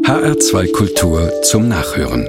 HR2 Kultur zum Nachhören.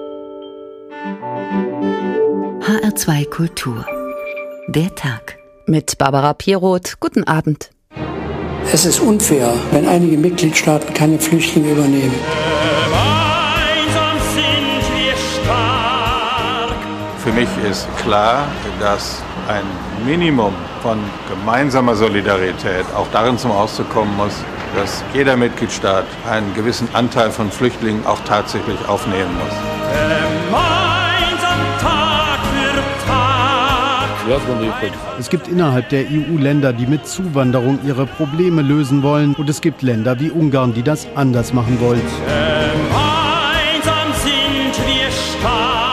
HR2 Kultur. Der Tag. Mit Barbara Piroth. Guten Abend. Es ist unfair, wenn einige Mitgliedstaaten keine Flüchtlinge übernehmen. Gemeinsam sind wir stark. Für mich ist klar, dass ein Minimum von gemeinsamer Solidarität auch darin zum Ausdruck kommen muss, dass jeder Mitgliedstaat einen gewissen Anteil von Flüchtlingen auch tatsächlich aufnehmen muss. Gemeinsam Tag für Tag. Es gibt innerhalb der EU Länder, die mit Zuwanderung ihre Probleme lösen wollen, und es gibt Länder wie Ungarn, die das anders machen wollen. Gemeinsam sind wir stark.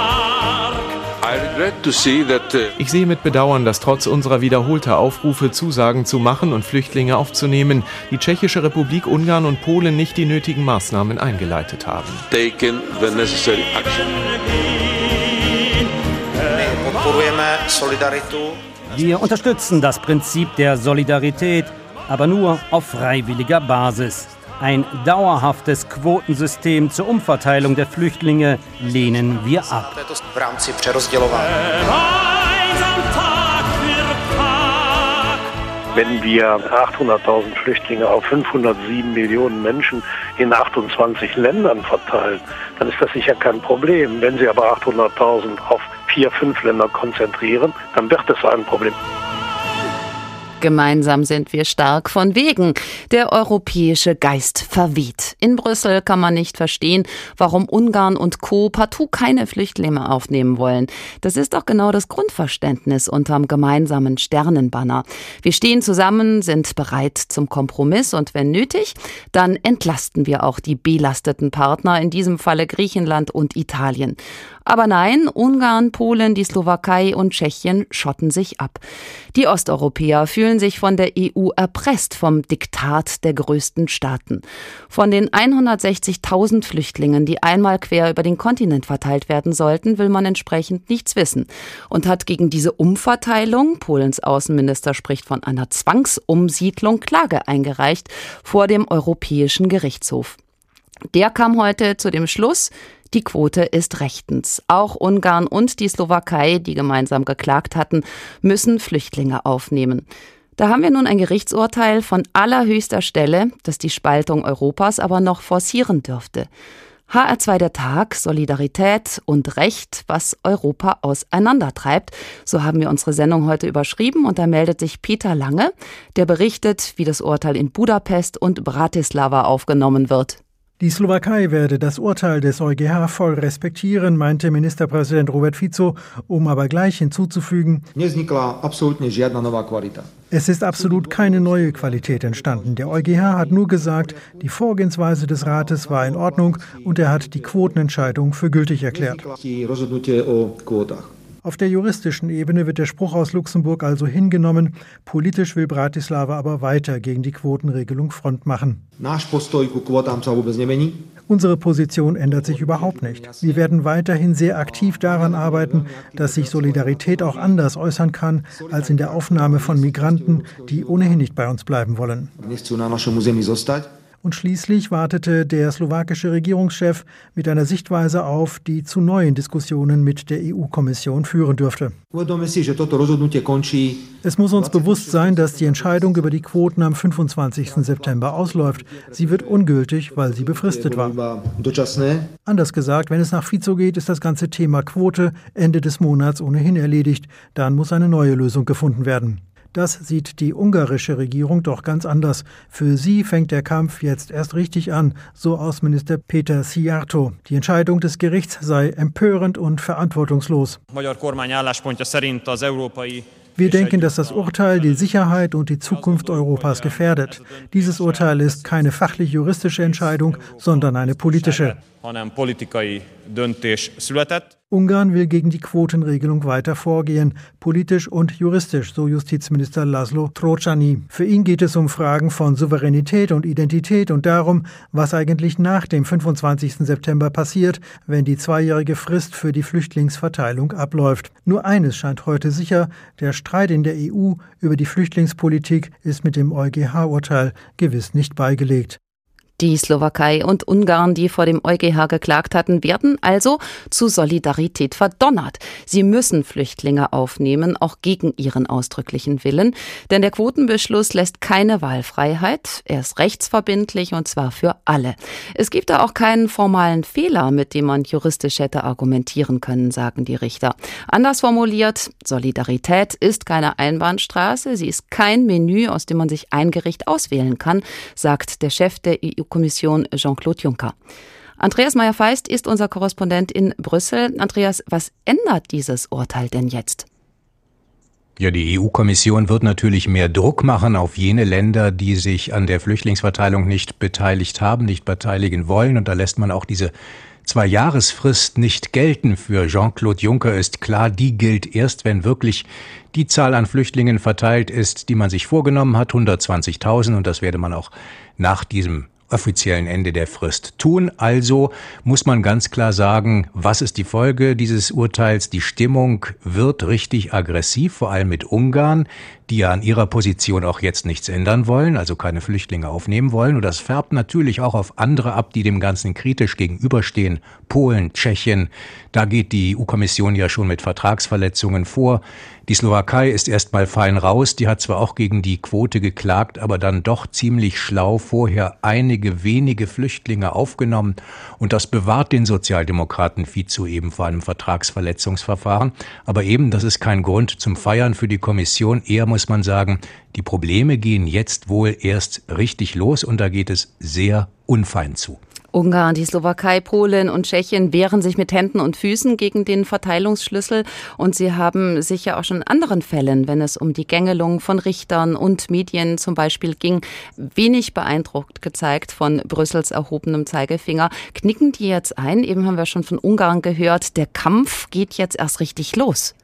Ich sehe mit Bedauern, dass trotz unserer wiederholter Aufrufe, Zusagen zu machen und Flüchtlinge aufzunehmen, die Tschechische Republik, Ungarn und Polen nicht die nötigen Maßnahmen eingeleitet haben. Wir unterstützen das Prinzip der Solidarität, aber nur auf freiwilliger Basis. Ein dauerhaftes Quotensystem zur Umverteilung der Flüchtlinge lehnen wir ab. Gemeinsam Tag für Tag. Wenn wir 800.000 Flüchtlinge auf 507 Millionen Menschen in 28 Ländern verteilen, dann ist das sicher kein Problem. Wenn Sie aber 800.000 auf 4-5 Länder konzentrieren, dann wird es ein Problem. Gemeinsam sind wir stark, von wegen. Der europäische Geist verweht. In Brüssel kann man nicht verstehen, warum Ungarn und Co. partout keine Flüchtlinge aufnehmen wollen. Das ist doch genau das Grundverständnis unterm gemeinsamen Sternenbanner. Wir stehen zusammen, sind bereit zum Kompromiss und wenn nötig, dann entlasten wir auch die belasteten Partner, in diesem Falle Griechenland und Italien. Aber nein, Ungarn, Polen, die Slowakei und Tschechien schotten sich ab. Die Osteuropäer fühlen sich von der EU erpresst vom Diktat der größten Staaten. Von den 160.000 Flüchtlingen, die einmal quer über den Kontinent verteilt werden sollten, will man entsprechend nichts wissen und hat gegen diese Umverteilung, Polens Außenminister spricht von einer Zwangsumsiedlung, Klage eingereicht vor dem Europäischen Gerichtshof. Der kam heute zu dem Schluss, die Quote ist rechtens. Auch Ungarn und die Slowakei, die gemeinsam geklagt hatten, müssen Flüchtlinge aufnehmen. Da haben wir nun ein Gerichtsurteil von allerhöchster Stelle, das die Spaltung Europas aber noch forcieren dürfte. HR2 der Tag, Solidarität und Recht, was Europa auseinandertreibt. So haben wir unsere Sendung heute überschrieben und da meldet sich Peter Lange, der berichtet, wie das Urteil in Budapest und Bratislava aufgenommen wird. Die Slowakei werde das Urteil des EuGH voll respektieren, meinte Ministerpräsident Robert Fico, um aber gleich hinzuzufügen: Es ist absolut keine neue Qualität entstanden. Der EuGH hat nur gesagt, die Vorgehensweise des Rates war in Ordnung und er hat die Quotenentscheidung für gültig erklärt. Auf der juristischen Ebene wird der Spruch aus Luxemburg also hingenommen. Politisch will Bratislava aber weiter gegen die Quotenregelung Front machen. Unsere Position ändert sich überhaupt nicht. Wir werden weiterhin sehr aktiv daran arbeiten, dass sich Solidarität auch anders äußern kann, als in der Aufnahme von Migranten, die ohnehin nicht bei uns bleiben wollen. Und schließlich wartete der slowakische Regierungschef mit einer Sichtweise auf, die zu neuen Diskussionen mit der EU-Kommission führen dürfte. Es muss uns bewusst sein, dass die Entscheidung über die Quoten am 25. September ausläuft. Sie wird ungültig, weil sie befristet war. Anders gesagt, wenn es nach Fico geht, ist das ganze Thema Quote Ende des Monats ohnehin erledigt. Dann muss eine neue Lösung gefunden werden. Das sieht die ungarische Regierung doch ganz anders. Für sie fängt der Kampf jetzt erst richtig an, so Außenminister Péter Szijjártó. Die Entscheidung des Gerichts sei empörend und verantwortungslos. Wir denken, dass das Urteil die Sicherheit und die Zukunft Europas gefährdet. Dieses Urteil ist keine fachlich-juristische Entscheidung, sondern eine politische. Ungarn will gegen die Quotenregelung weiter vorgehen, politisch und juristisch, so Justizminister Laszlo Trócsányi. Für ihn geht es um Fragen von Souveränität und Identität und darum, was eigentlich nach dem 25. September passiert, wenn die 2-jährige Frist für die Flüchtlingsverteilung abläuft. Nur eines scheint heute sicher: Der Streit in der EU über die Flüchtlingspolitik ist mit dem EuGH-Urteil gewiss nicht beigelegt. Die Slowakei und Ungarn, die vor dem EuGH geklagt hatten, werden also zu Solidarität verdonnert. Sie müssen Flüchtlinge aufnehmen, auch gegen ihren ausdrücklichen Willen. Denn der Quotenbeschluss lässt keine Wahlfreiheit. Er ist rechtsverbindlich und zwar für alle. Es gibt da auch keinen formalen Fehler, mit dem man juristisch hätte argumentieren können, sagen die Richter. Anders formuliert, Solidarität ist keine Einbahnstraße. Sie ist kein Menü, aus dem man sich ein Gericht auswählen kann, sagt der Chef der EU-Kommission Jean-Claude Juncker. Andreas Meyer-Feist ist unser Korrespondent in Brüssel. Andreas, was ändert dieses Urteil denn jetzt? Ja, die EU-Kommission wird natürlich mehr Druck machen auf jene Länder, die sich an der Flüchtlingsverteilung nicht beteiligt haben, nicht beteiligen wollen. Und da lässt man auch diese 2-Jahresfrist nicht gelten. Für Jean-Claude Juncker ist klar, die gilt erst, wenn wirklich die Zahl an Flüchtlingen verteilt ist, die man sich vorgenommen hat, 120.000. Und das werde man auch nach diesem offiziellen Ende der Frist tun. Also muss man ganz klar sagen, was ist die Folge dieses Urteils? Die Stimmung wird richtig aggressiv, vor allem mit Ungarn, die ja an ihrer Position auch jetzt nichts ändern wollen, also keine Flüchtlinge aufnehmen wollen. Und das färbt natürlich auch auf andere ab, die dem Ganzen kritisch gegenüberstehen. Polen, Tschechien, da geht die EU-Kommission ja schon mit Vertragsverletzungen vor. Die Slowakei ist erstmal fein raus. Die hat zwar auch gegen die Quote geklagt, aber dann doch ziemlich schlau vorher einige wenige Flüchtlinge aufgenommen. Und das bewahrt den Sozialdemokraten Fico eben vor einem Vertragsverletzungsverfahren. Aber eben, das ist kein Grund zum Feiern für die Kommission. Eher muss man sagen, die Probleme gehen jetzt wohl erst richtig los und da geht es sehr unfein zu. Ungarn, die Slowakei, Polen und Tschechien wehren sich mit Händen und Füßen gegen den Verteilungsschlüssel. Und sie haben sich ja auch schon in anderen Fällen, wenn es um die Gängelung von Richtern und Medien zum Beispiel ging, wenig beeindruckt gezeigt von Brüssels erhobenem Zeigefinger. Knicken die jetzt ein? Eben haben wir schon von Ungarn gehört, der Kampf geht jetzt erst richtig los.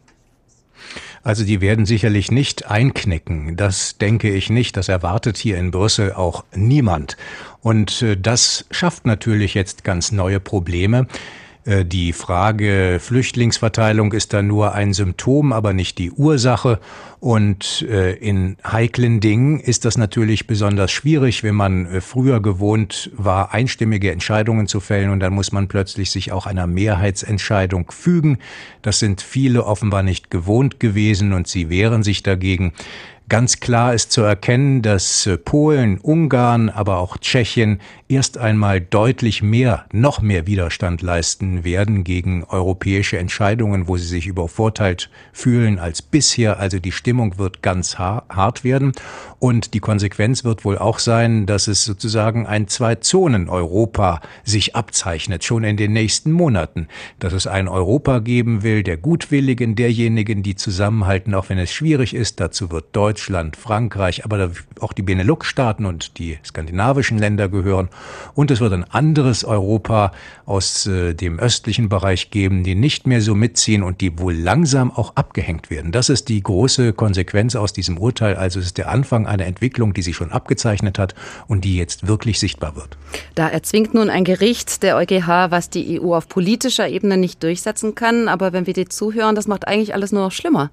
Also die werden sicherlich nicht einknicken. Das denke ich nicht. Das erwartet hier in Brüssel auch niemand. Und das schafft natürlich jetzt ganz neue Probleme. Die Frage Flüchtlingsverteilung ist da nur ein Symptom, aber nicht die Ursache. Und in heiklen Dingen ist das natürlich besonders schwierig, wenn man früher gewohnt war, einstimmige Entscheidungen zu fällen. Und dann muss man plötzlich sich auch einer Mehrheitsentscheidung fügen. Das sind viele offenbar nicht gewohnt gewesen und sie wehren sich dagegen. Ganz klar ist zu erkennen, dass Polen, Ungarn, aber auch Tschechien erst einmal deutlich mehr, noch mehr Widerstand leisten werden gegen europäische Entscheidungen, wo sie sich übervorteilt fühlen als bisher. Also die Stimmung wird ganz hart werden. Und die Konsequenz wird wohl auch sein, dass es sozusagen ein Zwei-Zonen-Europa sich abzeichnet, schon in den nächsten Monaten. Dass es ein Europa geben will, der Gutwilligen, derjenigen, die zusammenhalten, auch wenn es schwierig ist. Dazu wird Deutschland, Frankreich, aber auch die Benelux-Staaten und die skandinavischen Länder gehören. Und es wird ein anderes Europa aus dem östlichen Bereich geben, die nicht mehr so mitziehen und die wohl langsam auch abgehängt werden. Das ist die große Konsequenz aus diesem Urteil. Also es ist der Anfang einer Entwicklung, die sich schon abgezeichnet hat und die jetzt wirklich sichtbar wird. Da erzwingt nun ein Gericht, der EuGH, was die EU auf politischer Ebene nicht durchsetzen kann. Aber wenn wir dir zuhören, das macht eigentlich alles nur noch schlimmer.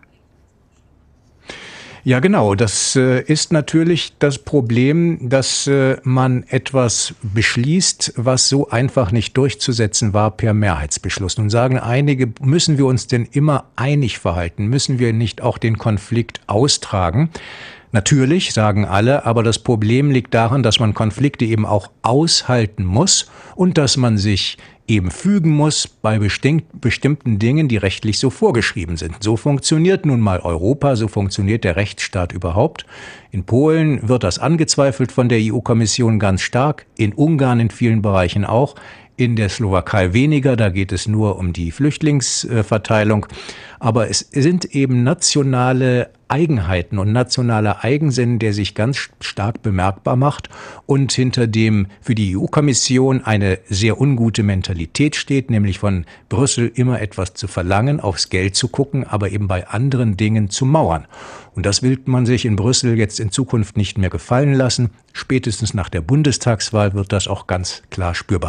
Ja, genau. Das ist natürlich das Problem, dass man etwas beschließt, was so einfach nicht durchzusetzen war per Mehrheitsbeschluss. Nun sagen einige, müssen wir uns denn immer einig verhalten? Müssen wir nicht auch den Konflikt austragen? Natürlich, sagen alle, aber das Problem liegt daran, dass man Konflikte eben auch aushalten muss und dass man sich eben fügen muss bei bestimmten Dingen, die rechtlich so vorgeschrieben sind. So funktioniert nun mal Europa, so funktioniert der Rechtsstaat überhaupt. In Polen wird das angezweifelt von der EU-Kommission ganz stark, in Ungarn in vielen Bereichen auch, in der Slowakei weniger, da geht es nur um die Flüchtlingsverteilung. Aber es sind eben nationale Eigenheiten und nationaler Eigensinn, der sich ganz stark bemerkbar macht und hinter dem für die EU-Kommission eine sehr ungute Mentalität steht, nämlich von Brüssel immer etwas zu verlangen, aufs Geld zu gucken, aber eben bei anderen Dingen zu mauern. Und das will man sich in Brüssel jetzt in Zukunft nicht mehr gefallen lassen. Spätestens nach der Bundestagswahl wird das auch ganz klar spürbar werden.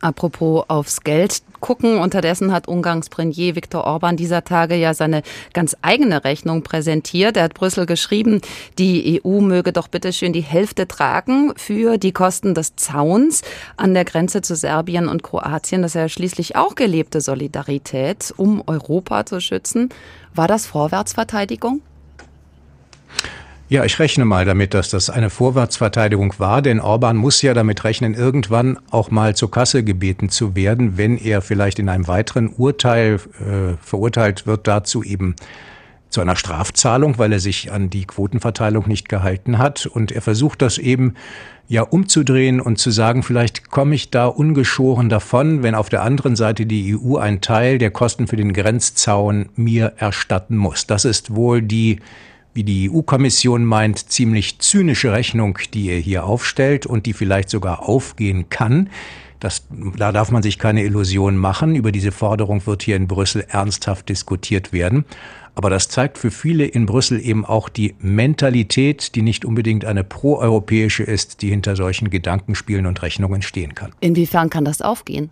Apropos aufs Geld gucken, unterdessen hat Ungarns Premier Viktor Orbán dieser Tage ja seine ganz eigene Rechnung präsentiert. Er hat Brüssel geschrieben, die EU möge doch bitteschön die Hälfte tragen für die Kosten des Zauns an der Grenze zu Serbien und Kroatien. Das ist ja schließlich auch gelebte Solidarität, um Europa zu schützen. War das Vorwärtsverteidigung? Ja, ich rechne mal damit, dass das eine Vorwärtsverteidigung war, denn Orbán muss ja damit rechnen, irgendwann auch mal zur Kasse gebeten zu werden, wenn er vielleicht in einem weiteren Urteil verurteilt wird, dazu eben zu einer Strafzahlung, weil er sich an die Quotenverteilung nicht gehalten hat. Und er versucht das eben ja umzudrehen und zu sagen, vielleicht komme ich da ungeschoren davon, wenn auf der anderen Seite die EU einen Teil der Kosten für den Grenzzaun mir erstatten muss. Das ist wohl die, wie die EU-Kommission meint, ziemlich zynische Rechnung, die er hier aufstellt und die vielleicht sogar aufgehen kann. Da darf man sich keine Illusionen machen. Über diese Forderung wird hier in Brüssel ernsthaft diskutiert werden. Aber das zeigt für viele in Brüssel eben auch die Mentalität, die nicht unbedingt eine proeuropäische ist, die hinter solchen Gedankenspielen und Rechnungen stehen kann. Inwiefern kann das aufgehen?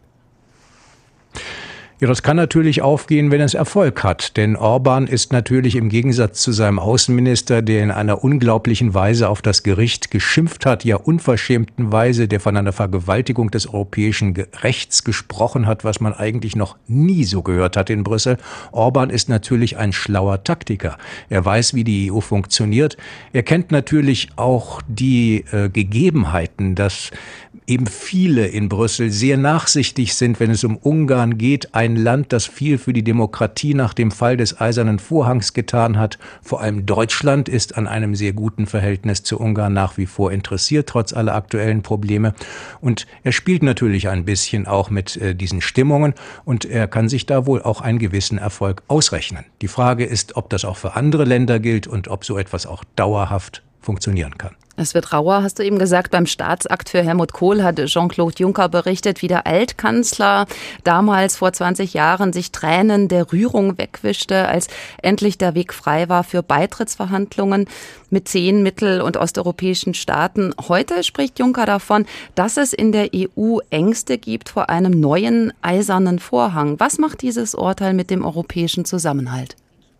Ja, das kann natürlich aufgehen, wenn es Erfolg hat. Denn Orbán ist natürlich im Gegensatz zu seinem Außenminister, der in einer unglaublichen Weise auf das Gericht geschimpft hat, ja unverschämten Weise, der von einer Vergewaltigung des europäischen Rechts gesprochen hat, was man eigentlich noch nie so gehört hat in Brüssel. Orbán ist natürlich ein schlauer Taktiker. Er weiß, wie die EU funktioniert. Er kennt natürlich auch die Gegebenheiten, dass eben viele in Brüssel sehr nachsichtig sind, wenn es um Ungarn geht, ein Land, das viel für die Demokratie nach dem Fall des Eisernen Vorhangs getan hat. Vor allem Deutschland ist an einem sehr guten Verhältnis zu Ungarn nach wie vor interessiert, trotz aller aktuellen Probleme. Und er spielt natürlich ein bisschen auch mit diesen Stimmungen und er kann sich da wohl auch einen gewissen Erfolg ausrechnen. Die Frage ist, ob das auch für andere Länder gilt und ob so etwas auch dauerhaft funktionieren kann. Es wird rauer, hast du eben gesagt. Beim Staatsakt für Helmut Kohl hat Jean-Claude Juncker berichtet, wie der Altkanzler damals vor 20 Jahren sich Tränen der Rührung wegwischte, als endlich der Weg frei war für Beitrittsverhandlungen mit 10 mittel- und osteuropäischen Staaten. Heute spricht Juncker davon, dass es in der EU Ängste gibt vor einem neuen eisernen Vorhang. Was macht dieses Urteil mit dem europäischen Zusammenhalt?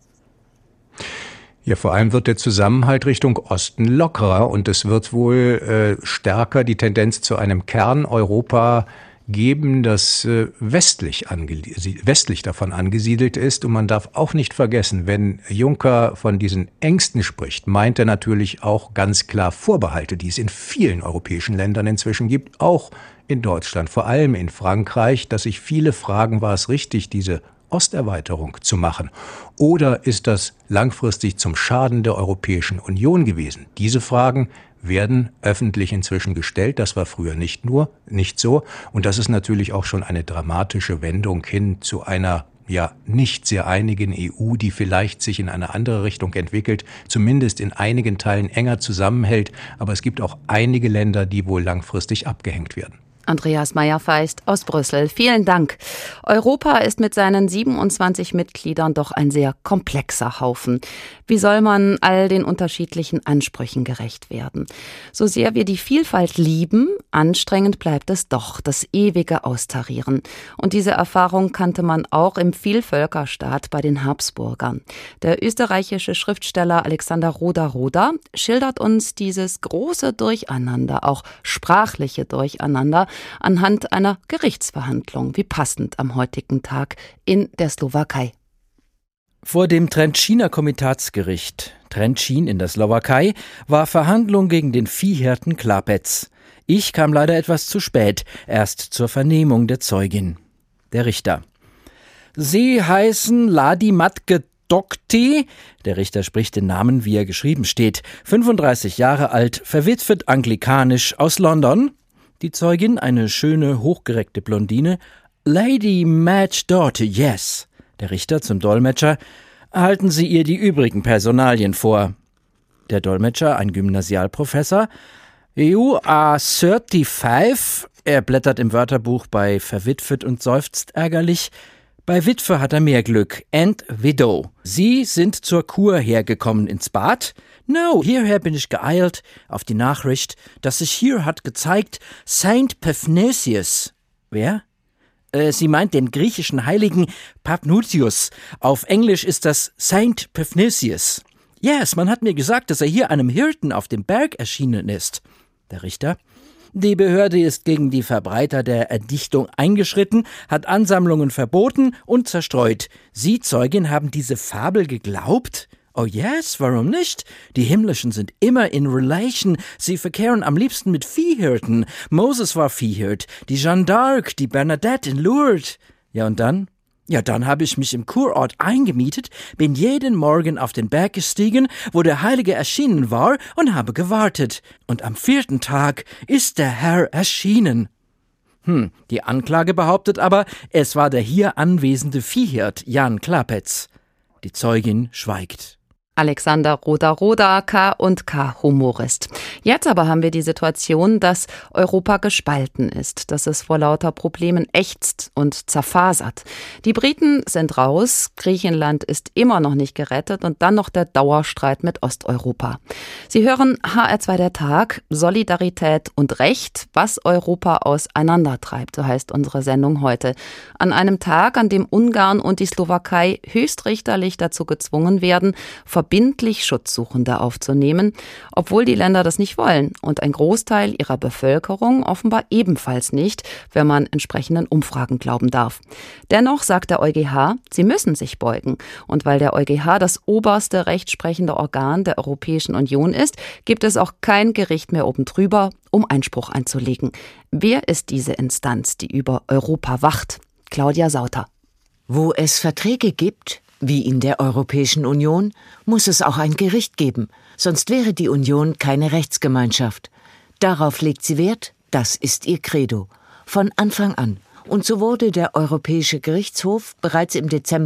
Ja, vor allem wird der Zusammenhalt Richtung Osten lockerer und es wird wohl stärker die Tendenz zu einem Kerneuropa geben, das westlich davon angesiedelt ist. Und man darf auch nicht vergessen, wenn Juncker von diesen Ängsten spricht, meint er natürlich auch ganz klar Vorbehalte, die es in vielen europäischen Ländern inzwischen gibt, auch in Deutschland, vor allem in Frankreich, dass sich viele fragen, war es richtig, diese Osterweiterung zu machen? Oder ist das langfristig zum Schaden der Europäischen Union gewesen? Diese Fragen werden öffentlich inzwischen gestellt. Das war früher nicht so. Und das ist natürlich auch schon eine dramatische Wendung hin zu einer nicht sehr einigen EU, die vielleicht sich in eine andere Richtung entwickelt, zumindest in einigen Teilen enger zusammenhält. Aber es gibt auch einige Länder, die wohl langfristig abgehängt werden. Andreas Meyer-Feist aus Brüssel. Vielen Dank. Europa ist mit seinen 27 Mitgliedern doch ein sehr komplexer Haufen. Wie soll man all den unterschiedlichen Ansprüchen gerecht werden? So sehr wir die Vielfalt lieben, anstrengend bleibt es doch, das ewige Austarieren. Und diese Erfahrung kannte man auch im Vielvölkerstaat bei den Habsburgern. Der österreichische Schriftsteller Alexander Roda-Roda schildert uns dieses große Durcheinander, auch sprachliche Durcheinander, anhand einer Gerichtsverhandlung, wie passend am heutigen Tag in der Slowakei. Vor dem Trenčíner Komitatsgericht, Trenčín in der Slowakei, war Verhandlung gegen den Viehhirten Klapec. Ich kam leider etwas zu spät, erst zur Vernehmung der Zeugin. Der Richter. Sie heißen Ladi Matke Dokti, der Richter spricht den Namen, wie er geschrieben steht, 35 Jahre alt, verwitwet anglikanisch aus London. Die Zeugin, eine schöne, hochgereckte Blondine. Lady Madge Doughty, yes. Der Richter zum Dolmetscher. Halten Sie ihr die übrigen Personalien vor. Der Dolmetscher, ein Gymnasialprofessor. You are 35. Er blättert im Wörterbuch bei verwitwet und seufzt ärgerlich. Bei Witwe hat er mehr Glück. And widow. Sie sind zur Kur hergekommen ins Bad? No, hierher bin ich geeilt auf die Nachricht, dass sich hier hat gezeigt Saint Paphnutius. Wer? Sie meint den griechischen Heiligen Paphnutius. Auf Englisch ist das Saint Paphnutius. Yes, man hat mir gesagt, dass er hier einem Hirten auf dem Berg erschienen ist. Der Richter: Die Behörde ist gegen die Verbreiter der Erdichtung eingeschritten, hat Ansammlungen verboten und zerstreut. Sie, Zeugin, haben diese Fabel geglaubt? Oh yes, warum nicht? Die Himmlischen sind immer in Relation. Sie verkehren am liebsten mit Viehhirten. Moses war Viehhirt, die Jeanne d'Arc, die Bernadette in Lourdes. Ja, und dann? Ja, dann habe ich mich im Kurort eingemietet, bin jeden Morgen auf den Berg gestiegen, wo der Heilige erschienen war, und habe gewartet. Und am 4. Tag ist der Herr erschienen. Die Anklage behauptet aber, es war der hier anwesende Viehhirt Jan Klapetz. Die Zeugin schweigt. Alexander Roda, K&K Humorist. Jetzt aber haben wir die Situation, dass Europa gespalten ist, dass es vor lauter Problemen ächzt und zerfasert. Die Briten sind raus, Griechenland ist immer noch nicht gerettet und dann noch der Dauerstreit mit Osteuropa. Sie hören HR2 der Tag, Solidarität und Recht, was Europa auseinandertreibt, so heißt unsere Sendung heute. An einem Tag, an dem Ungarn und die Slowakei höchstrichterlich dazu gezwungen werden, verbindlich Schutzsuchende aufzunehmen, obwohl die Länder das nicht wollen und ein Großteil ihrer Bevölkerung offenbar ebenfalls nicht, wenn man entsprechenden Umfragen glauben darf. Dennoch sagt der EuGH, sie müssen sich beugen. Und weil der EuGH das oberste rechtsprechende Organ der Europäischen Union ist, gibt es auch kein Gericht mehr oben drüber, um Einspruch einzulegen. Wer ist diese Instanz, die über Europa wacht? Claudia Sauter. Wo es Verträge gibt, wie in der Europäischen Union, muss es auch ein Gericht geben, sonst wäre die Union keine Rechtsgemeinschaft. Darauf legt sie Wert, das ist ihr Credo. Von Anfang an. Und so wurde der Europäische Gerichtshof bereits im Dezember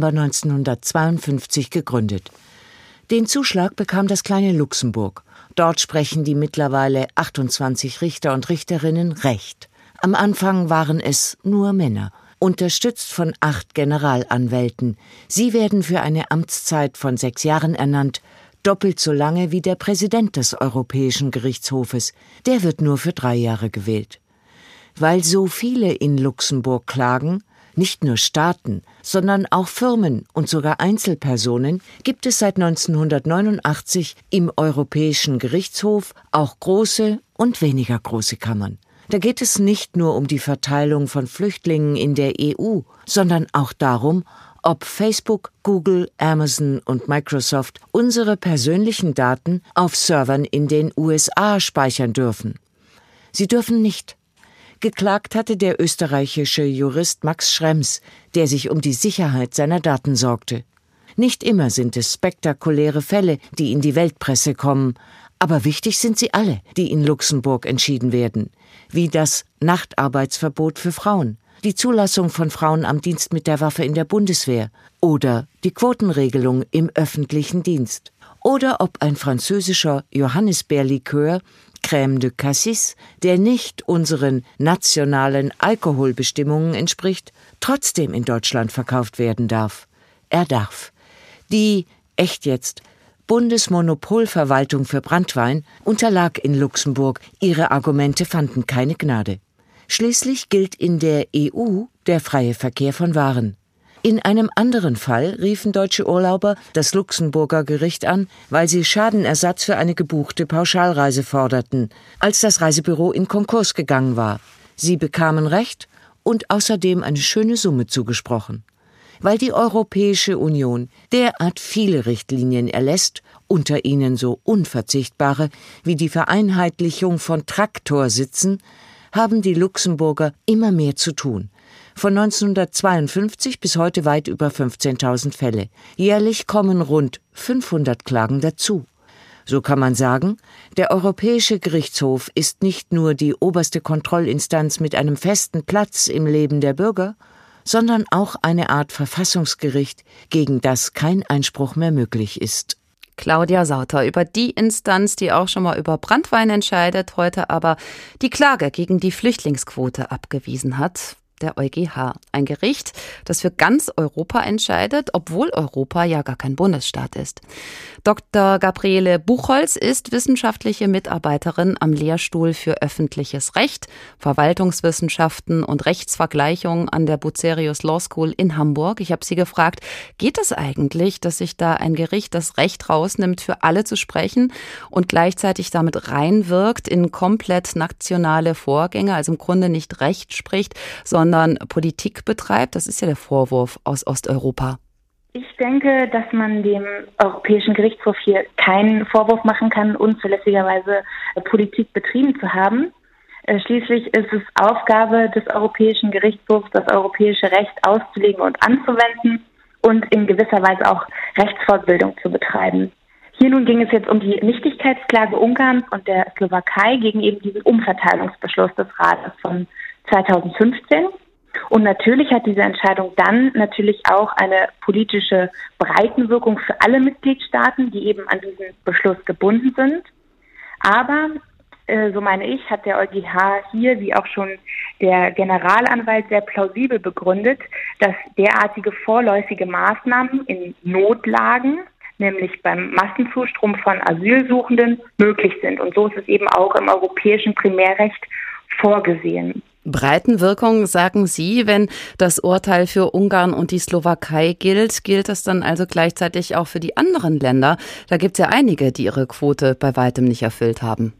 1952 gegründet. Den Zuschlag bekam das kleine Luxemburg. Dort sprechen die mittlerweile 28 Richter und Richterinnen Recht. Am Anfang waren es nur Männer. Unterstützt von 8 Generalanwälten. Sie werden für eine Amtszeit von 6 Jahren ernannt, doppelt so lange wie der Präsident des Europäischen Gerichtshofes. Der wird nur für 3 Jahre gewählt. Weil so viele in Luxemburg klagen, nicht nur Staaten, sondern auch Firmen und sogar Einzelpersonen, gibt es seit 1989 im Europäischen Gerichtshof auch große und weniger große Kammern. Da geht es nicht nur um die Verteilung von Flüchtlingen in der EU, sondern auch darum, ob Facebook, Google, Amazon und Microsoft unsere persönlichen Daten auf Servern in den USA speichern dürfen. Sie dürfen nicht. Geklagt hatte der österreichische Jurist Max Schrems, der sich um die Sicherheit seiner Daten sorgte. Nicht immer sind es spektakuläre Fälle, die in die Weltpresse kommen, aber wichtig sind sie alle, die in Luxemburg entschieden werden, wie das Nachtarbeitsverbot für Frauen, die Zulassung von Frauen am Dienst mit der Waffe in der Bundeswehr oder die Quotenregelung im öffentlichen Dienst. Oder ob ein französischer Johannisbeerlikör, Crème de Cassis, der nicht unseren nationalen Alkoholbestimmungen entspricht, trotzdem in Deutschland verkauft werden darf. Er darf. Die, echt jetzt, Bundesmonopolverwaltung für Branntwein unterlag in Luxemburg. Ihre Argumente fanden keine Gnade. Schließlich gilt in der EU der freie Verkehr von Waren. In einem anderen Fall riefen deutsche Urlauber das Luxemburger Gericht an, weil sie Schadenersatz für eine gebuchte Pauschalreise forderten, als das Reisebüro in Konkurs gegangen war. Sie bekamen Recht und außerdem eine schöne Summe zugesprochen. Weil die Europäische Union derart viele Richtlinien erlässt, unter ihnen so unverzichtbare wie die Vereinheitlichung von Traktorsitzen, haben die Luxemburger immer mehr zu tun. Von 1952 bis heute weit über 15.000 Fälle. Jährlich kommen rund 500 Klagen dazu. So kann man sagen, der Europäische Gerichtshof ist nicht nur die oberste Kontrollinstanz mit einem festen Platz im Leben der Bürger, sondern auch eine Art Verfassungsgericht, gegen das kein Einspruch mehr möglich ist. Claudia Sauter über die Instanz, die auch schon mal über Branntwein entscheidet, heute aber die Klage gegen die Flüchtlingsquote abgewiesen hat. der EuGH. Ein Gericht, das für ganz Europa entscheidet, obwohl Europa ja gar kein Bundesstaat ist. Dr. Gabriele Buchholz ist wissenschaftliche Mitarbeiterin am Lehrstuhl für öffentliches Recht, Verwaltungswissenschaften und Rechtsvergleichung an der Bucerius Law School in Hamburg. Ich habe sie gefragt, geht es eigentlich, dass sich da ein Gericht das Recht rausnimmt, für alle zu sprechen und gleichzeitig damit reinwirkt in komplett nationale Vorgänge, also im Grunde nicht Recht spricht, sondern Politik betreibt? Das ist ja der Vorwurf aus Osteuropa. Ich denke, dass man dem Europäischen Gerichtshof hier keinen Vorwurf machen kann, unzulässigerweise Politik betrieben zu haben. Schließlich ist es Aufgabe des Europäischen Gerichtshofs, das europäische Recht auszulegen und anzuwenden und in gewisser Weise auch Rechtsfortbildung zu betreiben. Hier nun ging es jetzt um die Nichtigkeitsklage Ungarns und der Slowakei gegen eben diesen Umverteilungsbeschluss des Rates von 2015. Und natürlich hat diese Entscheidung dann natürlich auch eine politische Breitenwirkung für alle Mitgliedstaaten, die eben an diesen Beschluss gebunden sind. Aber, so meine ich, hat der EuGH hier, wie auch schon der Generalanwalt, sehr plausibel begründet, dass derartige vorläufige Maßnahmen in Notlagen, nämlich beim Massenzustrom von Asylsuchenden, möglich sind. Und so ist es eben auch im europäischen Primärrecht vorgesehen. Breitenwirkung, sagen Sie, wenn das Urteil für Ungarn und die Slowakei gilt, gilt das dann also gleichzeitig auch für die anderen Länder? Da gibt es ja einige, die ihre Quote bei weitem nicht erfüllt haben.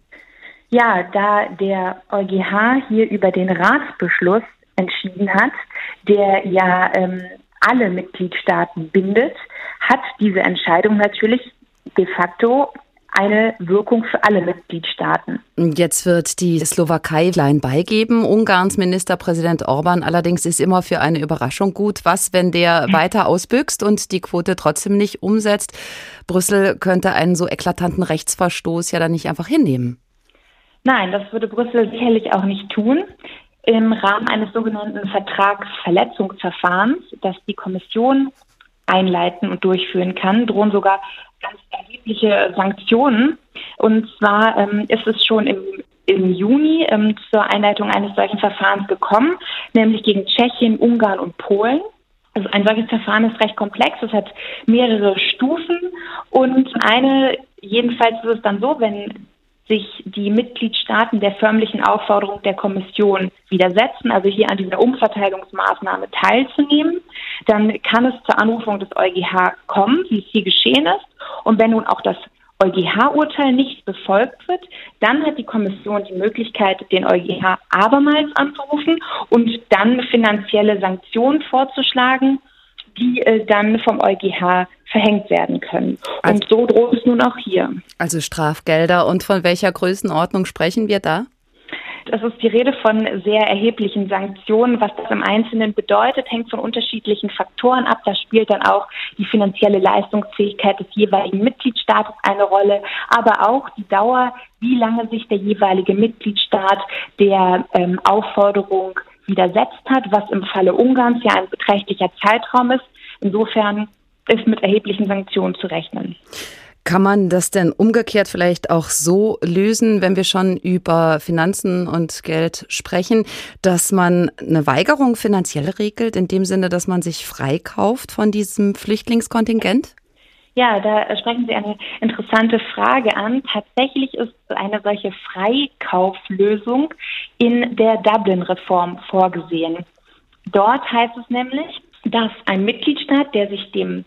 Ja, da der EuGH hier über den Ratsbeschluss entschieden hat, der ja alle Mitgliedstaaten bindet, hat diese Entscheidung natürlich de facto eine Wirkung für alle Mitgliedstaaten. Jetzt wird die Slowakei klein beigeben. Ungarns Ministerpräsident Orban allerdings ist immer für eine Überraschung gut. Was, wenn der weiter ausbüchst und die Quote trotzdem nicht umsetzt? Brüssel könnte einen so eklatanten Rechtsverstoß ja dann nicht einfach hinnehmen. Nein, das würde Brüssel sicherlich auch nicht tun. Im Rahmen eines sogenannten Vertragsverletzungsverfahrens, das die Kommission einleiten und durchführen kann, drohen sogar ganz erhebliche Sanktionen. Und zwar ist es schon im Juni zur Einleitung eines solchen Verfahrens gekommen, nämlich gegen Tschechien, Ungarn und Polen. Also ein solches Verfahren ist recht komplex, es hat mehrere Stufen und jedenfalls ist es dann so, wenn sich die Mitgliedstaaten der förmlichen Aufforderung der Kommission widersetzen, also hier an dieser Umverteilungsmaßnahme teilzunehmen, dann kann es zur Anrufung des EuGH kommen, wie es hier geschehen ist. Und wenn nun auch das EuGH-Urteil nicht befolgt wird, dann hat die Kommission die Möglichkeit, den EuGH abermals anzurufen und dann finanzielle Sanktionen vorzuschlagen, die dann vom EuGH verhängt werden können. Und so droht es nun auch hier. Also Strafgelder. Und von welcher Größenordnung sprechen wir da? Es ist die Rede von sehr erheblichen Sanktionen. Was das im Einzelnen bedeutet, hängt von unterschiedlichen Faktoren ab. Da spielt dann auch die finanzielle Leistungsfähigkeit des jeweiligen Mitgliedstaates eine Rolle, aber auch die Dauer, wie lange sich der jeweilige Mitgliedstaat der Aufforderung widersetzt hat, was im Falle Ungarns ja ein beträchtlicher Zeitraum ist. Insofern ist mit erheblichen Sanktionen zu rechnen. Kann man das denn umgekehrt vielleicht auch so lösen, wenn wir schon über Finanzen und Geld sprechen, dass man eine Weigerung finanziell regelt, in dem Sinne, dass man sich freikauft von diesem Flüchtlingskontingent? Ja, da sprechen Sie eine interessante Frage an. Tatsächlich ist eine solche Freikauflösung in der Dublin-Reform vorgesehen. Dort heißt es nämlich, dass ein Mitgliedstaat, der sich dem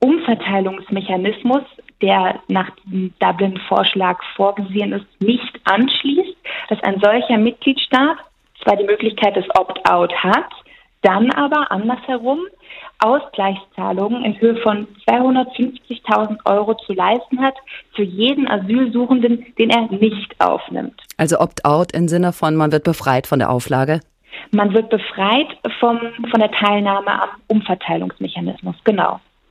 Umverteilungsmechanismus, der nach dem Dublin-Vorschlag vorgesehen ist, nicht anschließt, dass ein solcher Mitgliedstaat zwar die Möglichkeit des Opt-out hat, dann aber andersherum Ausgleichszahlungen in Höhe von 250.000 € zu leisten hat für jeden Asylsuchenden, den er nicht aufnimmt. Also Opt-out im Sinne von, man wird befreit von der Auflage? Man wird befreit von der Teilnahme am Umverteilungsmechanismus, genau.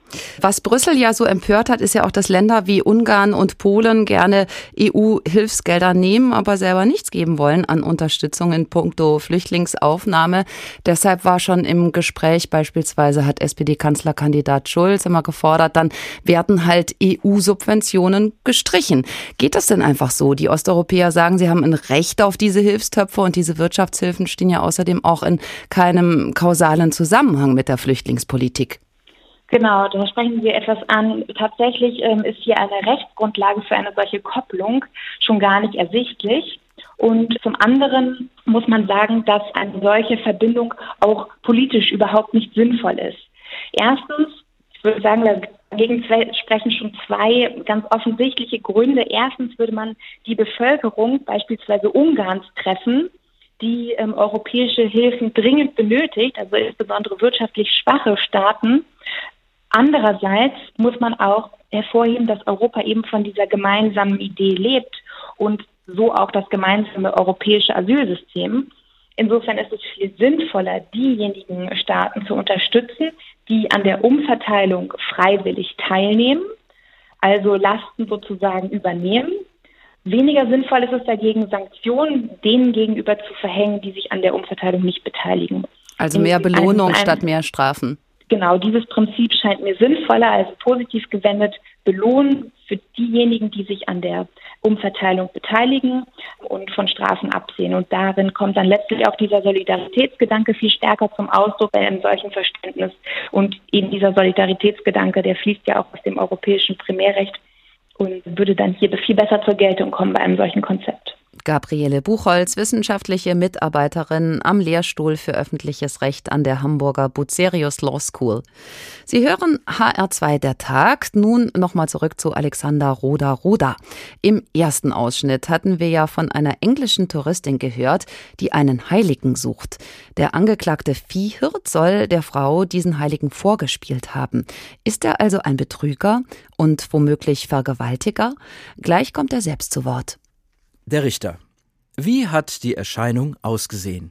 Was Brüssel ja so empört hat, ist ja auch, dass Länder wie Ungarn und Polen gerne EU-Hilfsgelder nehmen, aber selber nichts geben wollen an Unterstützung in puncto Flüchtlingsaufnahme. Deshalb war schon im Gespräch, beispielsweise hat SPD-Kanzlerkandidat Schulz immer gefordert, dann werden halt EU-Subventionen gestrichen. Geht das denn einfach so? Die Osteuropäer sagen, sie haben ein Recht auf diese Hilfstöpfe und diese Wirtschaftshilfen stehen ja außerdem auch in keinem kausalen Zusammenhang mit der Flüchtlingspolitik. Genau, da sprechen Sie etwas an. Tatsächlich ist hier eine Rechtsgrundlage für eine solche Kopplung schon gar nicht ersichtlich. Und zum anderen muss man sagen, dass eine solche Verbindung auch politisch überhaupt nicht sinnvoll ist. Erstens, ich würde sagen, dagegen sprechen schon zwei ganz offensichtliche Gründe. Erstens würde man die Bevölkerung, beispielsweise Ungarns, treffen, die europäische Hilfen dringend benötigt, also insbesondere wirtschaftlich schwache Staaten. Andererseits muss man auch hervorheben, dass Europa eben von dieser gemeinsamen Idee lebt und so auch das gemeinsame europäische Asylsystem. Insofern ist es viel sinnvoller, diejenigen Staaten zu unterstützen, die an der Umverteilung freiwillig teilnehmen, also Lasten sozusagen übernehmen. Weniger sinnvoll ist es dagegen, Sanktionen denen gegenüber zu verhängen, die sich an der Umverteilung nicht beteiligen. Also mehr Belohnung statt mehr Strafen. Genau, dieses Prinzip scheint mir sinnvoller, also positiv gewendet, belohnen für diejenigen, die sich an der Umverteilung beteiligen und von Strafen absehen. Und darin kommt dann letztlich auch dieser Solidaritätsgedanke viel stärker zum Ausdruck bei einem solchen Verständnis. Und eben dieser Solidaritätsgedanke, der fließt ja auch aus dem europäischen Primärrecht und würde dann hier viel besser zur Geltung kommen bei einem solchen Konzept. Gabriele Buchholz, wissenschaftliche Mitarbeiterin am Lehrstuhl für öffentliches Recht an der Hamburger Bucerius Law School. Sie hören HR2 der Tag. Nun nochmal zurück zu Alexander Roda-Roda. Im ersten Ausschnitt hatten wir ja von einer englischen Touristin gehört, die einen Heiligen sucht. Der angeklagte Viehhirt soll der Frau diesen Heiligen vorgespielt haben. Ist er also ein Betrüger und womöglich Vergewaltiger? Gleich kommt er selbst zu Wort. Der Richter. Wie hat die Erscheinung ausgesehen?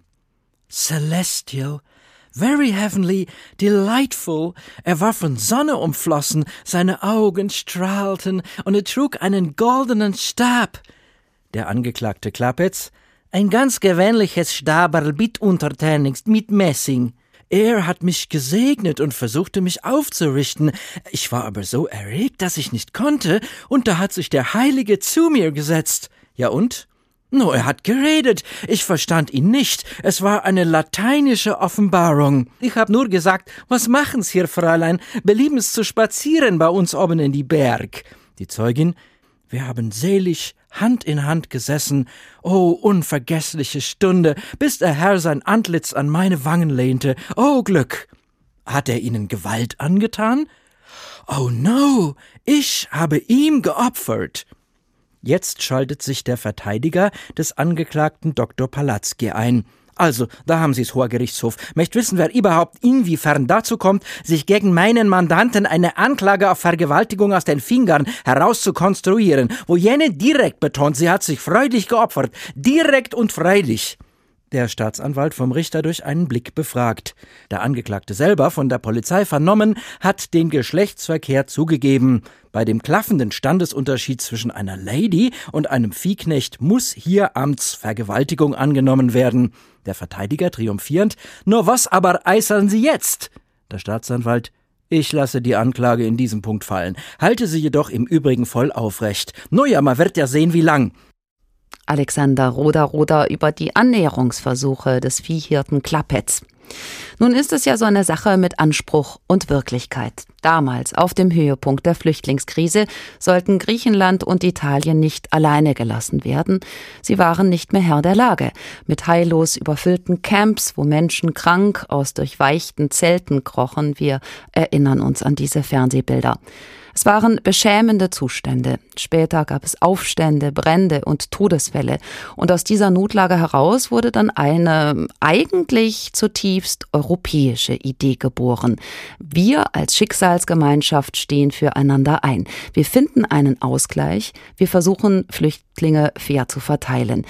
Celestial, very heavenly, delightful. Er war von Sonne umflossen, seine Augen strahlten und er trug einen goldenen Stab. Der Angeklagte Klapetz. Ein ganz gewöhnliches Staberl bituntertänigst mit Messing. Er hat mich gesegnet und versuchte mich aufzurichten. Ich war aber so erregt, dass ich nicht konnte, und da hat sich der Heilige zu mir gesetzt. Ja und? No, er hat geredet. Ich verstand ihn nicht. Es war eine lateinische Offenbarung. Ich hab nur gesagt, was machen's hier, Fräulein? Belieben's zu spazieren bei uns oben in die Berg. Die Zeugin, wir haben selig Hand in Hand gesessen. Oh, unvergessliche Stunde, bis der Herr sein Antlitz an meine Wangen lehnte. Oh, Glück! Hat er Ihnen Gewalt angetan? Oh no, ich habe ihm geopfert. Jetzt schaltet sich der Verteidiger des Angeklagten Dr. Palatzky ein. Also, da haben Sie's, Hoher Gerichtshof. Möcht wissen, wer überhaupt inwiefern dazu kommt, sich gegen meinen Mandanten eine Anklage auf Vergewaltigung aus den Fingern herauszukonstruieren, wo jene direkt betont, sie hat sich freudig geopfert. Direkt und freudig. Der Staatsanwalt vom Richter durch einen Blick befragt. Der Angeklagte selber, von der Polizei vernommen, hat den Geschlechtsverkehr zugegeben. Bei dem klaffenden Standesunterschied zwischen einer Lady und einem Viehknecht muss hier Amtsvergewaltigung angenommen werden. Der Verteidiger triumphierend: »Nur was aber eisern Sie jetzt?« Der Staatsanwalt: »Ich lasse die Anklage in diesem Punkt fallen, halte sie jedoch im Übrigen voll aufrecht. No ja, man wird ja sehen, wie lang.« Alexander Roda-Roda über die Annäherungsversuche des Viehhirten Klapetz. Nun ist es ja so eine Sache mit Anspruch und Wirklichkeit. Damals, auf dem Höhepunkt der Flüchtlingskrise, sollten Griechenland und Italien nicht alleine gelassen werden. Sie waren nicht mehr Herr der Lage. Mit heillos überfüllten Camps, wo Menschen krank aus durchweichten Zelten krochen. Wir erinnern uns an diese Fernsehbilder. Es waren beschämende Zustände. Später gab es Aufstände, Brände und Todesfälle. Und aus dieser Notlage heraus wurde dann eine eigentlich zutiefst europäische Idee geboren. Wir als Schicksalsgemeinschaft stehen füreinander ein. Wir finden einen Ausgleich. Wir versuchen, Flüchtlinge fair zu verteilen.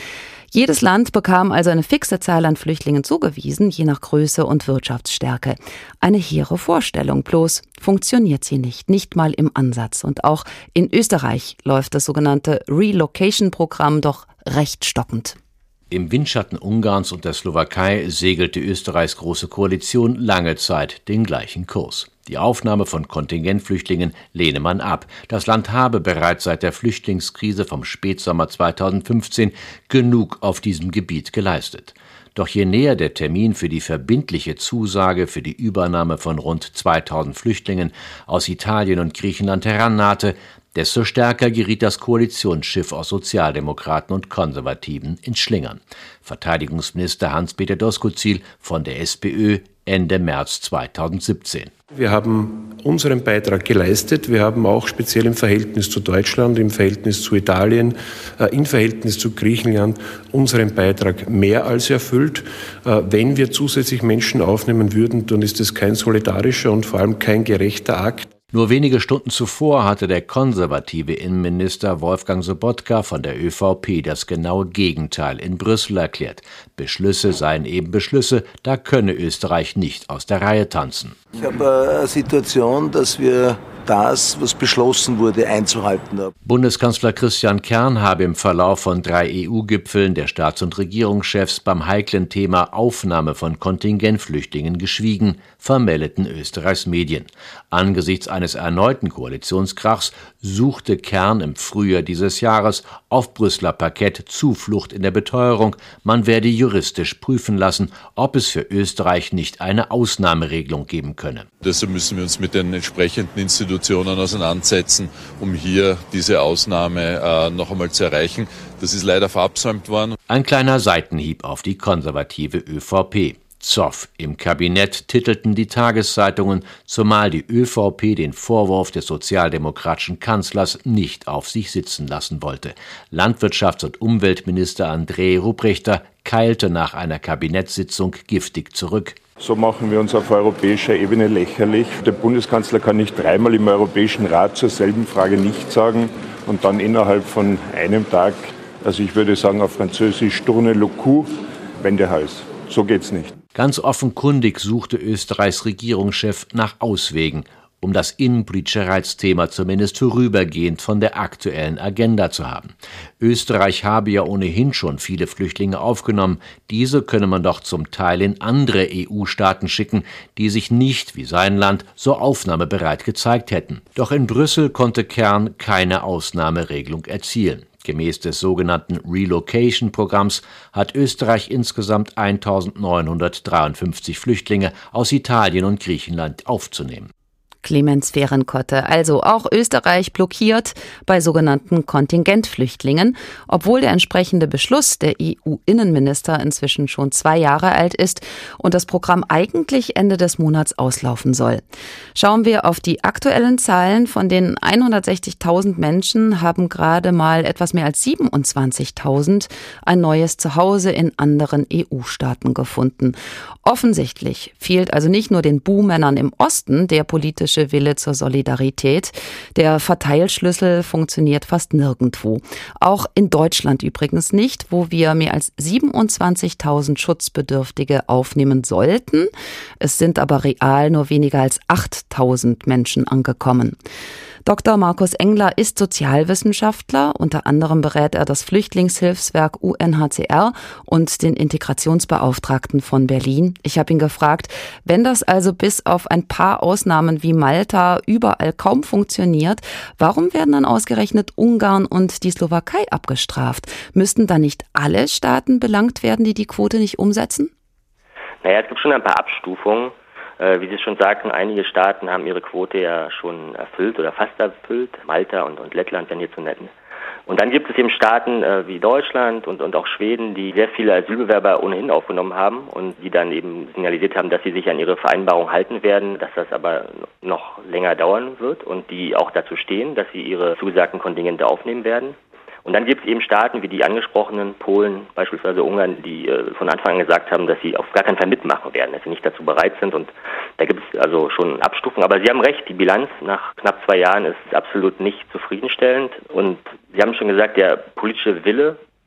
Jedes Land bekam also eine fixe Zahl an Flüchtlingen zugewiesen, je nach Größe und Wirtschaftsstärke. Eine hehre Vorstellung, bloß funktioniert sie nicht mal im Ansatz. Und auch in Österreich läuft das sogenannte Relocation-Programm doch recht stockend. Im Windschatten Ungarns und der Slowakei segelte Österreichs Große Koalition lange Zeit den gleichen Kurs. Die Aufnahme von Kontingentflüchtlingen lehne man ab. Das Land habe bereits seit der Flüchtlingskrise vom Spätsommer 2015 genug auf diesem Gebiet geleistet. Doch je näher der Termin für die verbindliche Zusage für die Übernahme von rund 2000 Flüchtlingen aus Italien und Griechenland herannahte, desto stärker geriet das Koalitionsschiff aus Sozialdemokraten und Konservativen ins Schlingern. Verteidigungsminister Hans-Peter Doskozil von der SPÖ Ende März 2017. Wir haben unseren Beitrag geleistet. Wir haben auch speziell im Verhältnis zu Deutschland, im Verhältnis zu Italien, im Verhältnis zu Griechenland unseren Beitrag mehr als erfüllt. Wenn wir zusätzlich Menschen aufnehmen würden, dann ist es kein solidarischer und vor allem kein gerechter Akt. Nur wenige Stunden zuvor hatte der konservative Innenminister Wolfgang Sobotka von der ÖVP das genaue Gegenteil in Brüssel erklärt. Beschlüsse seien eben Beschlüsse, da könne Österreich nicht aus der Reihe tanzen. Ich habe eine Situation, dass wir das, was beschlossen wurde, einzuhalten haben. Bundeskanzler Christian Kern habe im Verlauf von 3 EU-Gipfeln der Staats- und Regierungschefs beim heiklen Thema Aufnahme von Kontingentflüchtlingen geschwiegen, vermeldeten Österreichs Medien. Angesichts eines erneuten Koalitionskrachs suchte Kern im Frühjahr dieses Jahres auf Brüsseler Parkett Zuflucht in der Beteuerung, man werde juristisch prüfen lassen, ob es für Österreich nicht eine Ausnahmeregelung geben könne. Deshalb müssen wir uns mit den entsprechenden Institutionen auseinandersetzen, um hier diese Ausnahme noch einmal zu erreichen. Das ist leider verabsäumt worden. Ein kleiner Seitenhieb auf die konservative ÖVP. Zoff im Kabinett titelten die Tageszeitungen, zumal die ÖVP den Vorwurf des sozialdemokratischen Kanzlers nicht auf sich sitzen lassen wollte. Landwirtschafts- und Umweltminister André Rupprechter keilte nach einer Kabinettssitzung giftig zurück. So machen wir uns auf europäischer Ebene lächerlich. Der Bundeskanzler kann nicht dreimal im Europäischen Rat zur selben Frage nichts sagen und dann innerhalb von einem Tag, also ich würde sagen auf Französisch, tourner le cou, Wendehals. So geht's nicht. Ganz offenkundig suchte Österreichs Regierungschef nach Auswegen, um das innenpolitische Reizthema zumindest vorübergehend von der aktuellen Agenda zu haben. Österreich habe ja ohnehin schon viele Flüchtlinge aufgenommen. Diese könne man doch zum Teil in andere EU-Staaten schicken, die sich nicht, wie sein Land, so aufnahmebereit gezeigt hätten. Doch in Brüssel konnte Kern keine Ausnahmeregelung erzielen. Gemäß des sogenannten Relocation-Programms hat Österreich insgesamt 1953 Flüchtlinge aus Italien und Griechenland aufzunehmen. Clemens Fehrenkotte. Also auch Österreich blockiert bei sogenannten Kontingentflüchtlingen, obwohl der entsprechende Beschluss der EU-Innenminister inzwischen schon 2 Jahre alt ist und das Programm eigentlich Ende des Monats auslaufen soll. Schauen wir auf die aktuellen Zahlen. Von den 160.000 Menschen haben gerade mal etwas mehr als 27.000 ein neues Zuhause in anderen EU-Staaten gefunden. Offensichtlich fehlt also nicht nur den Buhmännern im Osten der politische Wille zur Solidarität. Der Verteilschlüssel funktioniert fast nirgendwo. Auch in Deutschland übrigens nicht, wo wir mehr als 27.000 Schutzbedürftige aufnehmen sollten. Es sind aber real nur weniger als 8.000 Menschen angekommen. Dr. Markus Engler ist Sozialwissenschaftler. Unter anderem berät er das Flüchtlingshilfswerk UNHCR und den Integrationsbeauftragten von Berlin. Ich habe ihn gefragt, wenn das also bis auf ein paar Ausnahmen wie Malta überall kaum funktioniert, warum werden dann ausgerechnet Ungarn und die Slowakei abgestraft? Müssten da nicht alle Staaten belangt werden, die die Quote nicht umsetzen? Naja, es gibt schon ein paar Abstufungen. Wie Sie schon sagten, einige Staaten haben ihre Quote ja schon erfüllt oder fast erfüllt. Malta und Lettland werden hier zu nennen. Und dann gibt es eben Staaten wie Deutschland und auch Schweden, die sehr viele Asylbewerber ohnehin aufgenommen haben und die dann eben signalisiert haben, dass sie sich an ihre Vereinbarung halten werden, dass das aber noch länger dauern wird und die auch dazu stehen, dass sie ihre zugesagten Kontingente aufnehmen werden. Und dann gibt es eben Staaten wie die angesprochenen, Polen, beispielsweise Ungarn, die von Anfang an gesagt haben, dass sie auf gar keinen Fall mitmachen werden, dass sie nicht dazu bereit sind. Und da gibt es also schon Abstufungen. Aber Sie haben recht, die Bilanz nach knapp 2 Jahren ist absolut nicht zufriedenstellend. Und Sie haben schon gesagt, der politische Wille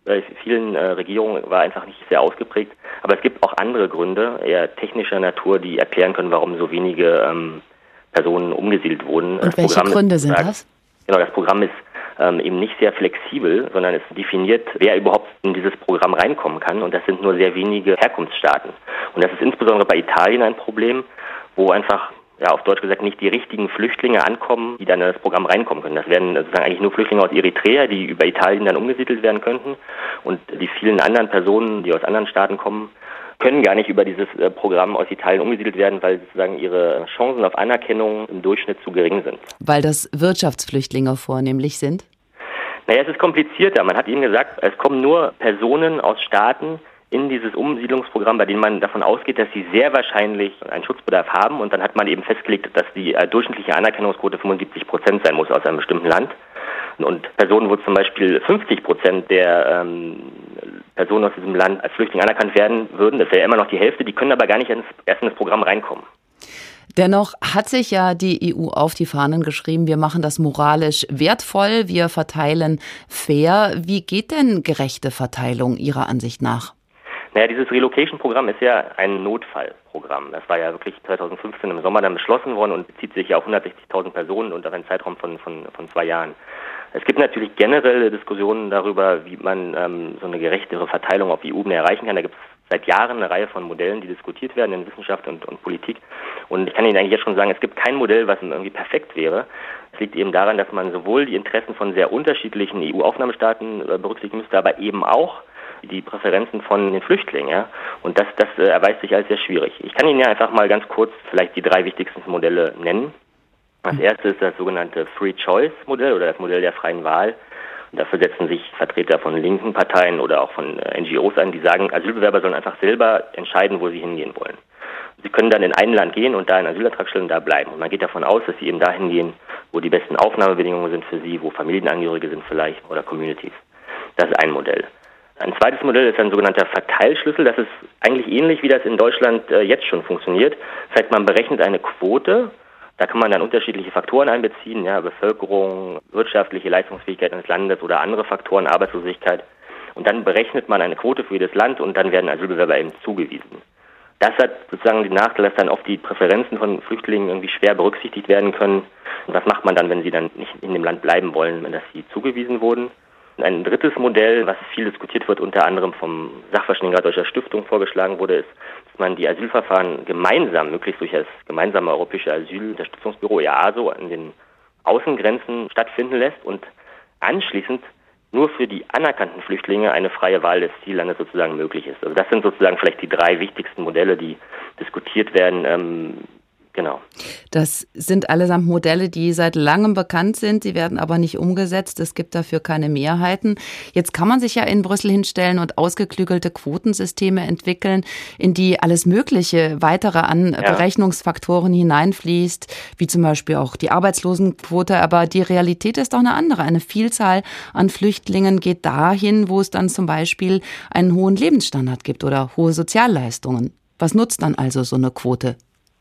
bei vielen Regierungen war einfach nicht sehr ausgeprägt. Aber es gibt auch andere Gründe, eher technischer Natur, die erklären können, warum so wenige Personen umgesiedelt wurden. Und welche Gründe sind das? Genau, das Programm ist eben nicht sehr flexibel, sondern es definiert, wer überhaupt in dieses Programm reinkommen kann. Und das sind nur sehr wenige Herkunftsstaaten. Und das ist insbesondere bei Italien ein Problem, wo einfach, ja, auf Deutsch gesagt, nicht die richtigen Flüchtlinge ankommen, die dann in das Programm reinkommen können. Das werden sozusagen eigentlich nur Flüchtlinge aus Eritrea, die über Italien dann umgesiedelt werden könnten. Und die vielen anderen Personen, die aus anderen Staaten kommen, können gar nicht über dieses Programm aus Italien umgesiedelt werden, weil sozusagen ihre Chancen auf Anerkennung im Durchschnitt zu gering sind. Weil das Wirtschaftsflüchtlinge vornehmlich sind? Naja, es ist komplizierter. Man hat eben gesagt, es kommen nur Personen aus Staaten in dieses Umsiedlungsprogramm, bei denen man davon ausgeht, dass sie sehr wahrscheinlich einen Schutzbedarf haben. Und dann hat man eben festgelegt, dass die durchschnittliche Anerkennungsquote 75% sein muss aus einem bestimmten Land. Und Personen, wo zum Beispiel 50% der Personen aus diesem Land als Flüchtling anerkannt werden würden, das wäre immer noch die Hälfte, die können aber gar nicht erst in das Programm reinkommen. Dennoch hat sich ja die EU auf die Fahnen geschrieben, wir machen das moralisch wertvoll, wir verteilen fair. Wie geht denn gerechte Verteilung Ihrer Ansicht nach? Naja, dieses Relocation-Programm ist ja ein Notfallprogramm. Das war ja wirklich 2015 im Sommer dann beschlossen worden und bezieht sich ja auf 160.000 Personen unter einem Zeitraum von 2 Jahren. Es gibt natürlich generelle Diskussionen darüber, wie man so eine gerechtere Verteilung auf EU-Ebene erreichen kann. Da gibt es seit Jahren eine Reihe von Modellen, die diskutiert werden in Wissenschaft und Politik. Und ich kann Ihnen eigentlich jetzt schon sagen, es gibt kein Modell, was irgendwie perfekt wäre. Es liegt eben daran, dass man sowohl die Interessen von sehr unterschiedlichen EU-Aufnahmestaaten berücksichtigen müsste, aber eben auch die Präferenzen von den Flüchtlingen. Ja? Und das erweist sich als sehr schwierig. Ich kann Ihnen ja einfach mal ganz kurz vielleicht die 3 wichtigsten Modelle nennen. Das erste ist das sogenannte Free-Choice-Modell oder das Modell der freien Wahl. Und dafür setzen sich Vertreter von linken Parteien oder auch von NGOs ein, die sagen, Asylbewerber sollen einfach selber entscheiden, wo sie hingehen wollen. Sie können dann in ein Land gehen und da einen Asylantrag stellen und da bleiben. Und man geht davon aus, dass sie eben dahin gehen, wo die besten Aufnahmebedingungen sind für sie, wo Familienangehörige sind vielleicht oder Communities. Das ist ein Modell. Ein zweites Modell ist ein sogenannter Verteilschlüssel. Das ist eigentlich ähnlich, wie das in Deutschland jetzt schon funktioniert. Das heißt, man berechnet eine Quote. Da kann man dann unterschiedliche Faktoren einbeziehen, ja, Bevölkerung, wirtschaftliche Leistungsfähigkeit eines Landes oder andere Faktoren, Arbeitslosigkeit. Und dann berechnet man eine Quote für jedes Land und dann werden Asylbewerber eben zugewiesen. Das hat sozusagen den Nachteil, dass dann oft die Präferenzen von Flüchtlingen irgendwie schwer berücksichtigt werden können. Und was macht man dann, wenn sie dann nicht in dem Land bleiben wollen, wenn das sie zugewiesen wurden? Ein drittes Modell, was viel diskutiert wird, unter anderem vom Sachverständigenrat Deutscher Stiftung vorgeschlagen wurde, ist, dass man die Asylverfahren gemeinsam, möglichst durch das gemeinsame Europäische Asylunterstützungsbüro EASO an den Außengrenzen stattfinden lässt und anschließend nur für die anerkannten Flüchtlinge eine freie Wahl des Ziellandes sozusagen möglich ist. Also das sind sozusagen vielleicht die 3 wichtigsten Modelle, die diskutiert werden. Genau. Das sind allesamt Modelle, die seit langem bekannt sind. Sie werden aber nicht umgesetzt. Es gibt dafür keine Mehrheiten. Jetzt kann man sich ja in Brüssel hinstellen und ausgeklügelte Quotensysteme entwickeln, in die alles Mögliche weitere an Berechnungsfaktoren hineinfließt, wie zum Beispiel auch die Arbeitslosenquote. Aber die Realität ist doch eine andere. Eine Vielzahl an Flüchtlingen geht dahin, wo es dann zum Beispiel einen hohen Lebensstandard gibt oder hohe Sozialleistungen. Was nutzt dann also so eine Quote?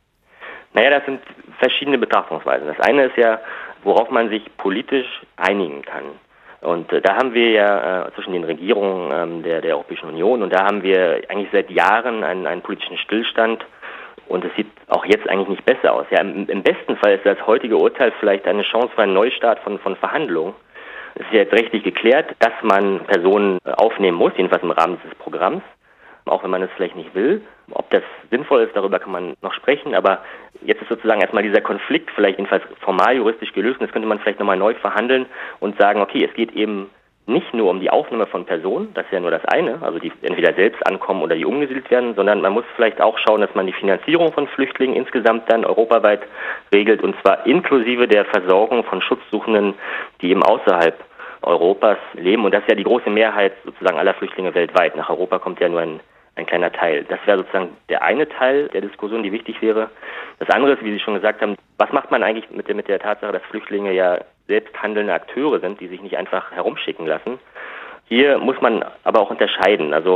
Naja, das sind verschiedene Betrachtungsweisen. Das eine ist ja, worauf man sich politisch einigen kann. Und da haben wir ja zwischen den Regierungen der Europäischen Union und da haben wir eigentlich seit Jahren einen politischen Stillstand und es sieht auch jetzt eigentlich nicht besser aus. Ja, im besten Fall ist das heutige Urteil vielleicht eine Chance für einen Neustart von Verhandlungen. Es ist ja jetzt rechtlich geklärt, dass man Personen aufnehmen muss, jedenfalls im Rahmen dieses Programms, auch wenn man es vielleicht nicht will. Ob das sinnvoll ist, darüber kann man noch sprechen, aber jetzt ist sozusagen erstmal dieser Konflikt vielleicht jedenfalls formal juristisch gelöst und das könnte man vielleicht nochmal neu verhandeln und sagen, okay, es geht eben nicht nur um die Aufnahme von Personen, das ist ja nur das eine, also die entweder selbst ankommen oder die umgesiedelt werden, sondern man muss vielleicht auch schauen, dass man die Finanzierung von Flüchtlingen insgesamt dann europaweit regelt und zwar inklusive der Versorgung von Schutzsuchenden, die eben außerhalb Europas leben und das ist ja die große Mehrheit sozusagen aller Flüchtlinge weltweit. Nach Europa kommt ja nur ein kleiner Teil. Das wäre sozusagen der eine Teil der Diskussion, die wichtig wäre. Das andere ist, wie Sie schon gesagt haben, was macht man eigentlich mit der Tatsache, dass Flüchtlinge ja selbst handelnde Akteure sind, die sich nicht einfach herumschicken lassen. Hier muss man aber auch unterscheiden. Also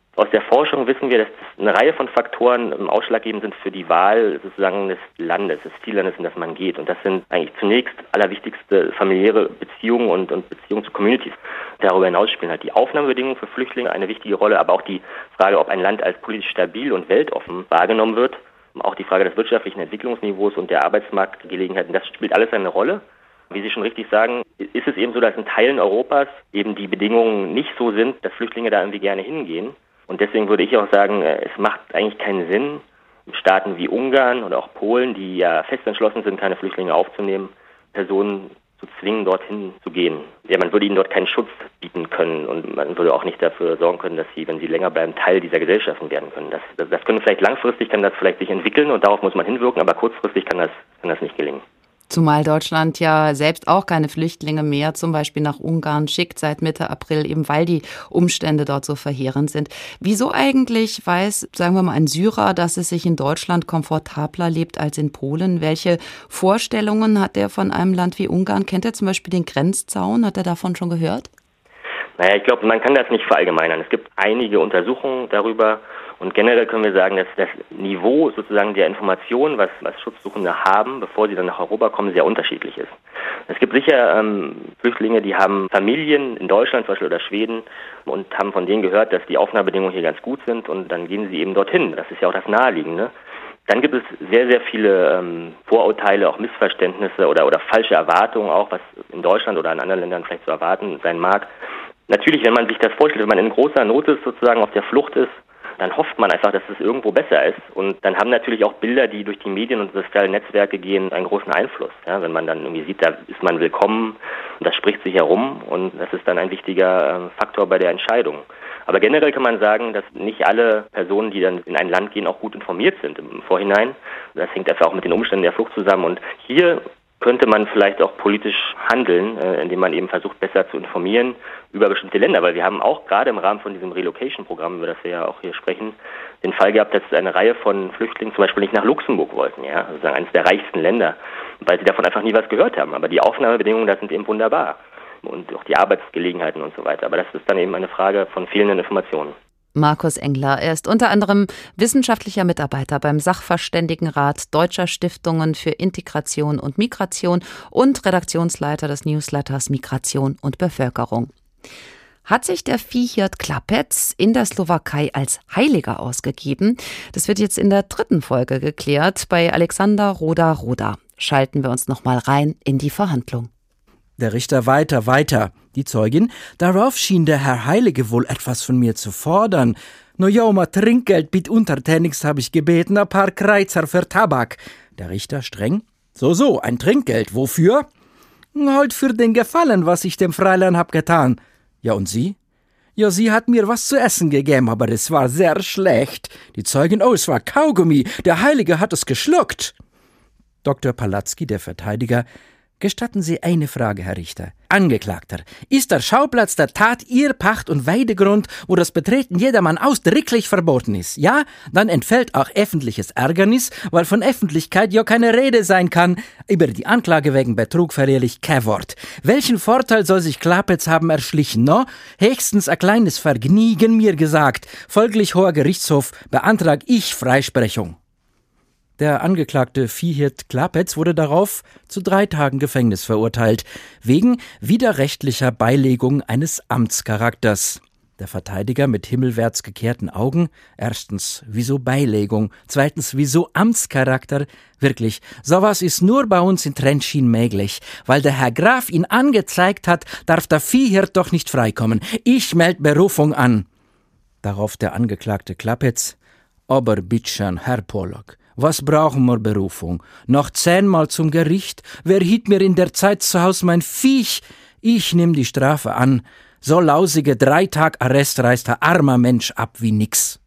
Aus der Forschung wissen wir, dass eine Reihe von Faktoren ausschlaggebend sind für die Wahl sozusagen des Landes, des Ziellandes, in das man geht. Und das sind eigentlich zunächst allerwichtigste familiäre Beziehungen und Beziehungen zu Communities. Darüber hinaus spielen halt die Aufnahmebedingungen für Flüchtlinge eine wichtige Rolle, aber auch die Frage, ob ein Land als politisch stabil und weltoffen wahrgenommen wird. Auch die Frage des wirtschaftlichen Entwicklungsniveaus und der Arbeitsmarktgelegenheiten, das spielt alles eine Rolle. Wie Sie schon richtig sagen, ist es eben so, dass in Teilen Europas eben die Bedingungen nicht so sind, dass Flüchtlinge da irgendwie gerne hingehen. Und deswegen würde ich auch sagen, es macht eigentlich keinen Sinn, Staaten wie Ungarn oder auch Polen, die ja fest entschlossen sind, keine Flüchtlinge aufzunehmen, Personen zu zwingen, dorthin zu gehen. Ja, man würde ihnen dort keinen Schutz bieten können und man würde auch nicht dafür sorgen können, dass sie, wenn sie länger bleiben, Teil dieser Gesellschaften werden können. Das können vielleicht langfristig, kann das vielleicht sich entwickeln und darauf muss man hinwirken, aber kurzfristig kann das nicht gelingen. Zumal Deutschland ja selbst auch keine Flüchtlinge mehr zum Beispiel nach Ungarn schickt seit Mitte April, eben weil die Umstände dort so verheerend sind. Wieso eigentlich weiß, sagen wir mal, ein Syrer, dass es sich in Deutschland komfortabler lebt als in Polen? Welche Vorstellungen hat er von einem Land wie Ungarn? Kennt er zum Beispiel den Grenzzaun? Hat er davon schon gehört? Naja, ich glaube, man kann das nicht verallgemeinern. Es gibt einige Untersuchungen darüber. Und generell können wir sagen, dass das Niveau sozusagen der Informationen, was Schutzsuchende haben, bevor sie dann nach Europa kommen, sehr unterschiedlich ist. Es gibt sicher Flüchtlinge, die haben Familien in Deutschland zum Beispiel oder Schweden und haben von denen gehört, dass die Aufnahmebedingungen hier ganz gut sind und dann gehen sie eben dorthin. Das ist ja auch das Naheliegende. Dann gibt es sehr, sehr viele Vorurteile, auch Missverständnisse oder falsche Erwartungen auch, was in Deutschland oder in anderen Ländern vielleicht zu erwarten sein mag. Natürlich, wenn man sich das vorstellt, wenn man in großer Not ist, sozusagen auf der Flucht ist, dann hofft man einfach, dass es irgendwo besser ist. Und dann haben natürlich auch Bilder, die durch die Medien und soziale Netzwerke gehen, einen großen Einfluss. Ja, wenn man dann irgendwie sieht, da ist man willkommen und das spricht sich herum und das ist dann ein wichtiger Faktor bei der Entscheidung. Aber generell kann man sagen, dass nicht alle Personen, die dann in ein Land gehen, auch gut informiert sind im Vorhinein. Das hängt einfach auch mit den Umständen der Flucht zusammen. Und hier könnte man vielleicht auch politisch handeln, indem man eben versucht, besser zu informieren über bestimmte Länder. Weil wir haben auch gerade im Rahmen von diesem Relocation-Programm, über das wir ja auch hier sprechen, den Fall gehabt, dass eine Reihe von Flüchtlingen zum Beispiel nicht nach Luxemburg wollten, ja, also eines der reichsten Länder, weil sie davon einfach nie was gehört haben. Aber die Aufnahmebedingungen, das sind eben wunderbar. Und auch die Arbeitsgelegenheiten und so weiter. Aber das ist dann eben eine Frage von fehlenden Informationen. Markus Engler, er ist unter anderem wissenschaftlicher Mitarbeiter beim Sachverständigenrat Deutscher Stiftungen für Integration und Migration und Redaktionsleiter des Newsletters Migration und Bevölkerung. Hat sich der Viehhirt Klapec in der Slowakei als Heiliger ausgegeben? Das wird jetzt in der 3. Folge geklärt bei Alexander Roda-Roda. Schalten wir uns noch mal rein in die Verhandlung. Der Richter weiter. Die Zeugin, darauf schien der Herr Heilige wohl etwas von mir zu fordern. No ja, um ein Trinkgeld bitt untertänigst habe ich gebeten, ein paar Kreuzer für Tabak. Der Richter streng. So, ein Trinkgeld, wofür? Halt für den Gefallen, was ich dem Fräulein hab getan. Ja, und sie? Ja, sie hat mir was zu essen gegeben, aber es war sehr schlecht. Die Zeugin, es war Kaugummi, der Heilige hat es geschluckt. Dr. Palatzky, der Verteidiger, gestatten Sie eine Frage, Herr Richter. Angeklagter, ist der Schauplatz der Tat Ihr Pacht- und Weidegrund, wo das Betreten jedermann ausdrücklich verboten ist? Ja, dann entfällt auch öffentliches Ärgernis, weil von Öffentlichkeit ja keine Rede sein kann. Über die Anklage wegen Betrug verliere ich kein Wort. Welchen Vorteil soll sich Klapec haben erschlichen, no? Höchstens ein kleines Vergnügen, mir gesagt. Folglich, Hoher Gerichtshof, beantrag ich Freisprechung. Der Angeklagte Viehhirt Klapec wurde darauf zu 3 Tagen Gefängnis verurteilt, wegen widerrechtlicher Beilegung eines Amtscharakters. Der Verteidiger mit himmelwärts gekehrten Augen. Erstens, wieso Beilegung? Zweitens, wieso Amtscharakter? Wirklich, sowas ist nur bei uns in Trenčín möglich. Weil der Herr Graf ihn angezeigt hat, darf der Viehhirt doch nicht freikommen. Ich meld Berufung an. Darauf der Angeklagte Klapec. Aber bittschön, Herr Polak, was brauchen wir Berufung? Noch 10-mal zum Gericht? Wer hielt mir in der Zeit zu Haus mein Viech? Ich nehm die Strafe an. So lausige 3 Tag Arrest reißt ein armer Mensch ab wie nix.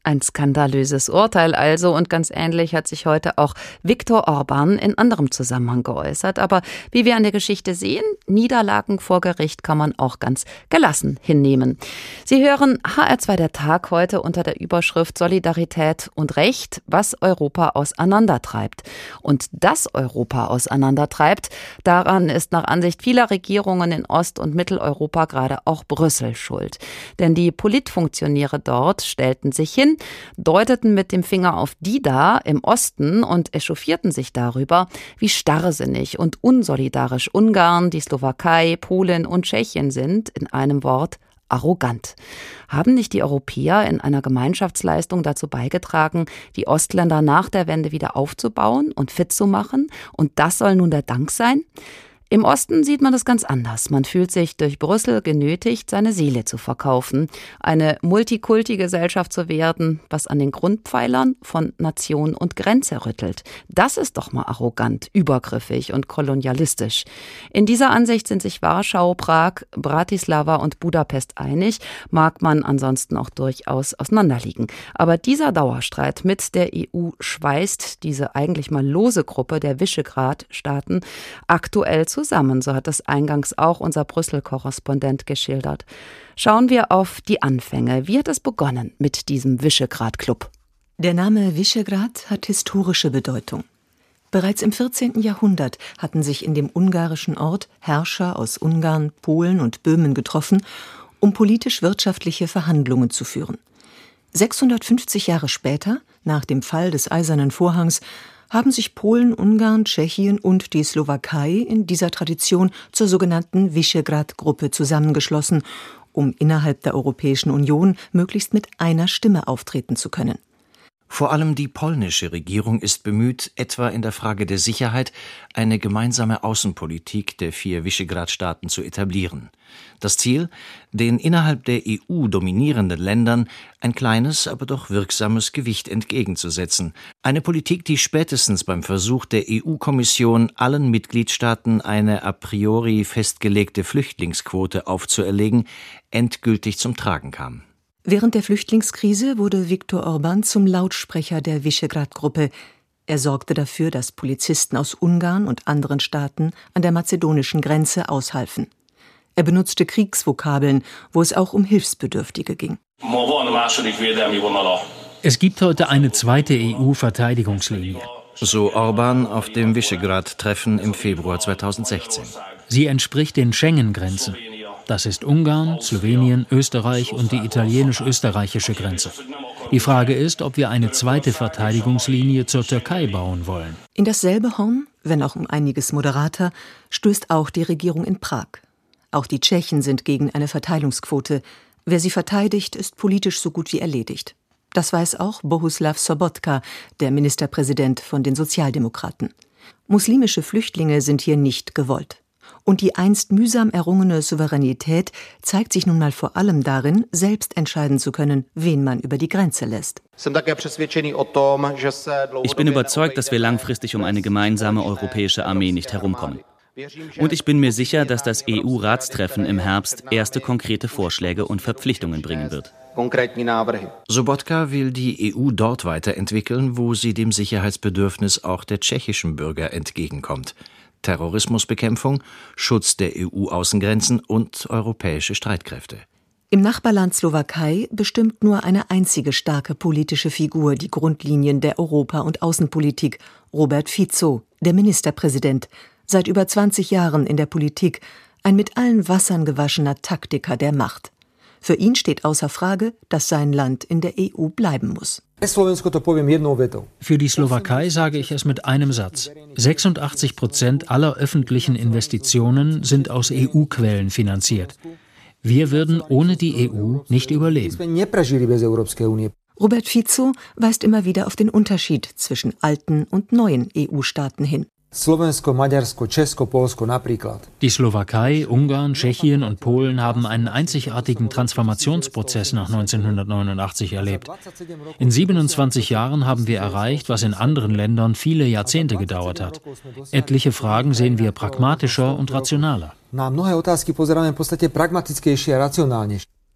Ein skandalöses Urteil also, und ganz ähnlich hat sich heute auch Viktor Orbán in anderem Zusammenhang geäußert. Aber wie wir an der Geschichte sehen, Niederlagen vor Gericht kann man auch ganz gelassen hinnehmen. Sie hören HR2 der Tag heute unter der Überschrift Solidarität und Recht, was Europa auseinandertreibt. Und dass Europa auseinandertreibt, daran ist nach Ansicht vieler Regierungen in Ost- und Mitteleuropa gerade auch Brüssel schuld. Denn die Politfunktionäre dort stellten sich hin, deuteten mit dem Finger auf die da im Osten und echauffierten sich darüber, wie starrsinnig und unsolidarisch Ungarn, die Slowakei, Polen und Tschechien sind, in einem Wort arrogant. Haben nicht die Europäer in einer Gemeinschaftsleistung dazu beigetragen, die Ostländer nach der Wende wieder aufzubauen und fit zu machen? Und das soll nun der Dank sein? Im Osten sieht man das ganz anders. Man fühlt sich durch Brüssel genötigt, seine Seele zu verkaufen, eine Multikulti-Gesellschaft zu werden, was an den Grundpfeilern von Nation und Grenze rüttelt. Das ist doch mal arrogant, übergriffig und kolonialistisch. In dieser Ansicht sind sich Warschau, Prag, Bratislava und Budapest einig, mag man ansonsten auch durchaus auseinanderliegen. Aber dieser Dauerstreit mit der EU schweißt diese eigentlich mal lose Gruppe der Visegrad-Staaten aktuell zusammen. So hat das eingangs auch unser Brüssel-Korrespondent geschildert. Schauen wir auf die Anfänge. Wie hat es begonnen mit diesem Visegrad-Club? Der Name Visegrad hat historische Bedeutung. Bereits im 14. Jahrhundert hatten sich in dem ungarischen Ort Herrscher aus Ungarn, Polen und Böhmen getroffen, um politisch-wirtschaftliche Verhandlungen zu führen. 650 Jahre später, nach dem Fall des Eisernen Vorhangs, haben sich Polen, Ungarn, Tschechien und die Slowakei in dieser Tradition zur sogenannten Visegrad-Gruppe zusammengeschlossen, um innerhalb der Europäischen Union möglichst mit einer Stimme auftreten zu können. Vor allem die polnische Regierung ist bemüht, etwa in der Frage der Sicherheit eine gemeinsame Außenpolitik der 4 Visegrad-Staaten zu etablieren. Das Ziel, den innerhalb der EU dominierenden Ländern ein kleines, aber doch wirksames Gewicht entgegenzusetzen. Eine Politik, die spätestens beim Versuch der EU-Kommission, allen Mitgliedstaaten eine a priori festgelegte Flüchtlingsquote aufzuerlegen, endgültig zum Tragen kam. Während der Flüchtlingskrise wurde Viktor Orbán zum Lautsprecher der Visegrad-Gruppe. Er sorgte dafür, dass Polizisten aus Ungarn und anderen Staaten an der mazedonischen Grenze aushalfen. Er benutzte Kriegsvokabeln, wo es auch um Hilfsbedürftige ging. Es gibt heute eine zweite EU-Verteidigungslinie. So Orbán auf dem Visegrad-Treffen im Februar 2016. Sie entspricht den Schengen-Grenzen. Das ist Ungarn, Slowenien, Österreich und die italienisch-österreichische Grenze. Die Frage ist, ob wir eine zweite Verteidigungslinie zur Türkei bauen wollen. In dasselbe Horn, wenn auch um einiges moderater, stößt auch die Regierung in Prag. Auch die Tschechen sind gegen eine Verteilungsquote. Wer sie verteidigt, ist politisch so gut wie erledigt. Das weiß auch Bohuslav Sobotka, der Ministerpräsident von den Sozialdemokraten. Muslimische Flüchtlinge sind hier nicht gewollt. Und die einst mühsam errungene Souveränität zeigt sich nun mal vor allem darin, selbst entscheiden zu können, wen man über die Grenze lässt. Ich bin überzeugt, dass wir langfristig um eine gemeinsame europäische Armee nicht herumkommen. Und ich bin mir sicher, dass das EU-Ratstreffen im Herbst erste konkrete Vorschläge und Verpflichtungen bringen wird. Sobotka will die EU dort weiterentwickeln, wo sie dem Sicherheitsbedürfnis auch der tschechischen Bürger entgegenkommt. Terrorismusbekämpfung, Schutz der EU-Außengrenzen und europäische Streitkräfte. Im Nachbarland Slowakei bestimmt nur eine einzige starke politische Figur die Grundlinien der Europa- und Außenpolitik, Robert Fico, der Ministerpräsident, seit über 20 Jahren in der Politik, ein mit allen Wassern gewaschener Taktiker der Macht. Für ihn steht außer Frage, dass sein Land in der EU bleiben muss. Für die Slowakei sage ich es mit einem Satz. 86% aller öffentlichen Investitionen sind aus EU-Quellen finanziert. Wir würden ohne die EU nicht überleben. Robert Fico weist immer wieder auf den Unterschied zwischen alten und neuen EU-Staaten hin. Die Slowakei, Ungarn, Tschechien und Polen haben einen einzigartigen Transformationsprozess nach 1989 erlebt. In 27 Jahren haben wir erreicht, was in anderen Ländern viele Jahrzehnte gedauert hat. Etliche Fragen sehen wir pragmatischer und rationaler.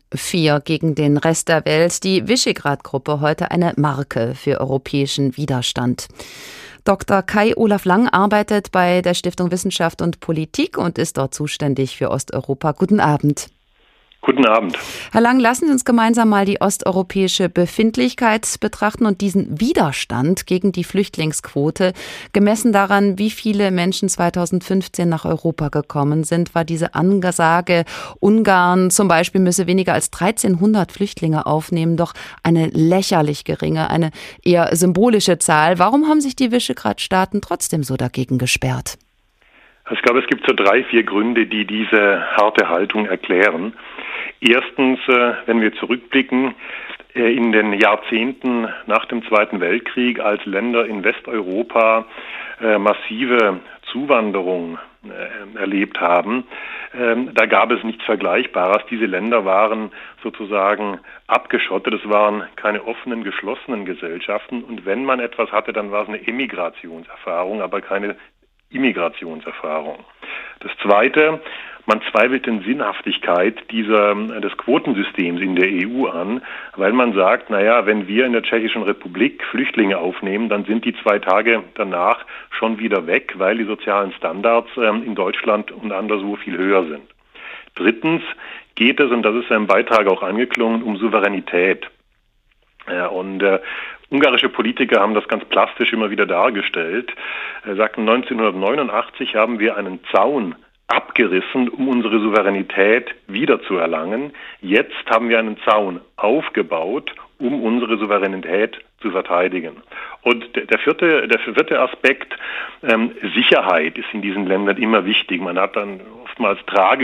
4 gegen den Rest der Welt. Die Visegrad-Gruppe heute eine Marke für europäischen Widerstand. Dr. Kai-Olaf Lang arbeitet bei der Stiftung Wissenschaft und Politik und ist dort zuständig für Osteuropa. Guten Abend. Guten Abend. Herr Lang, lassen Sie uns gemeinsam mal die osteuropäische Befindlichkeit betrachten und diesen Widerstand gegen die Flüchtlingsquote. Gemessen daran, wie viele Menschen 2015 nach Europa gekommen sind, war diese Ansage, Ungarn zum Beispiel müsse weniger als 1300 Flüchtlinge aufnehmen, doch eine lächerlich geringe, eine eher symbolische Zahl. Warum haben sich die Visegrad-Staaten trotzdem so dagegen gesperrt? Ich glaube, es gibt so 3, 4 Gründe, die diese harte Haltung erklären. Erstens, wenn wir zurückblicken, in den Jahrzehnten nach dem Zweiten Weltkrieg, als Länder in Westeuropa massive Zuwanderung erlebt haben, da gab es nichts Vergleichbares. Diese Länder waren sozusagen abgeschottet. Es waren keine offenen, geschlossenen Gesellschaften. Und wenn man etwas hatte, dann war es eine Emigrationserfahrung, aber keine Immigrationserfahrung. Das Zweite, man zweifelt den Sinnhaftigkeit des Quotensystems in der EU an, weil man sagt, naja, wenn wir in der Tschechischen Republik Flüchtlinge aufnehmen, dann sind die 2 Tage danach schon wieder weg, weil die sozialen Standards in Deutschland und anderswo viel höher sind. Drittens geht es, und das ist ja im Beitrag auch angeklungen, um Souveränität. Ja, und ungarische Politiker haben das ganz plastisch immer wieder dargestellt. Sagten, 1989 haben wir einen Zaun abgerissen, um unsere Souveränität wiederzuerlangen. Jetzt haben wir einen Zaun aufgebaut, um unsere Souveränität zu verteidigen. Und der vierte Aspekt, Sicherheit ist in diesen Ländern immer wichtig. Man hat dann oftmals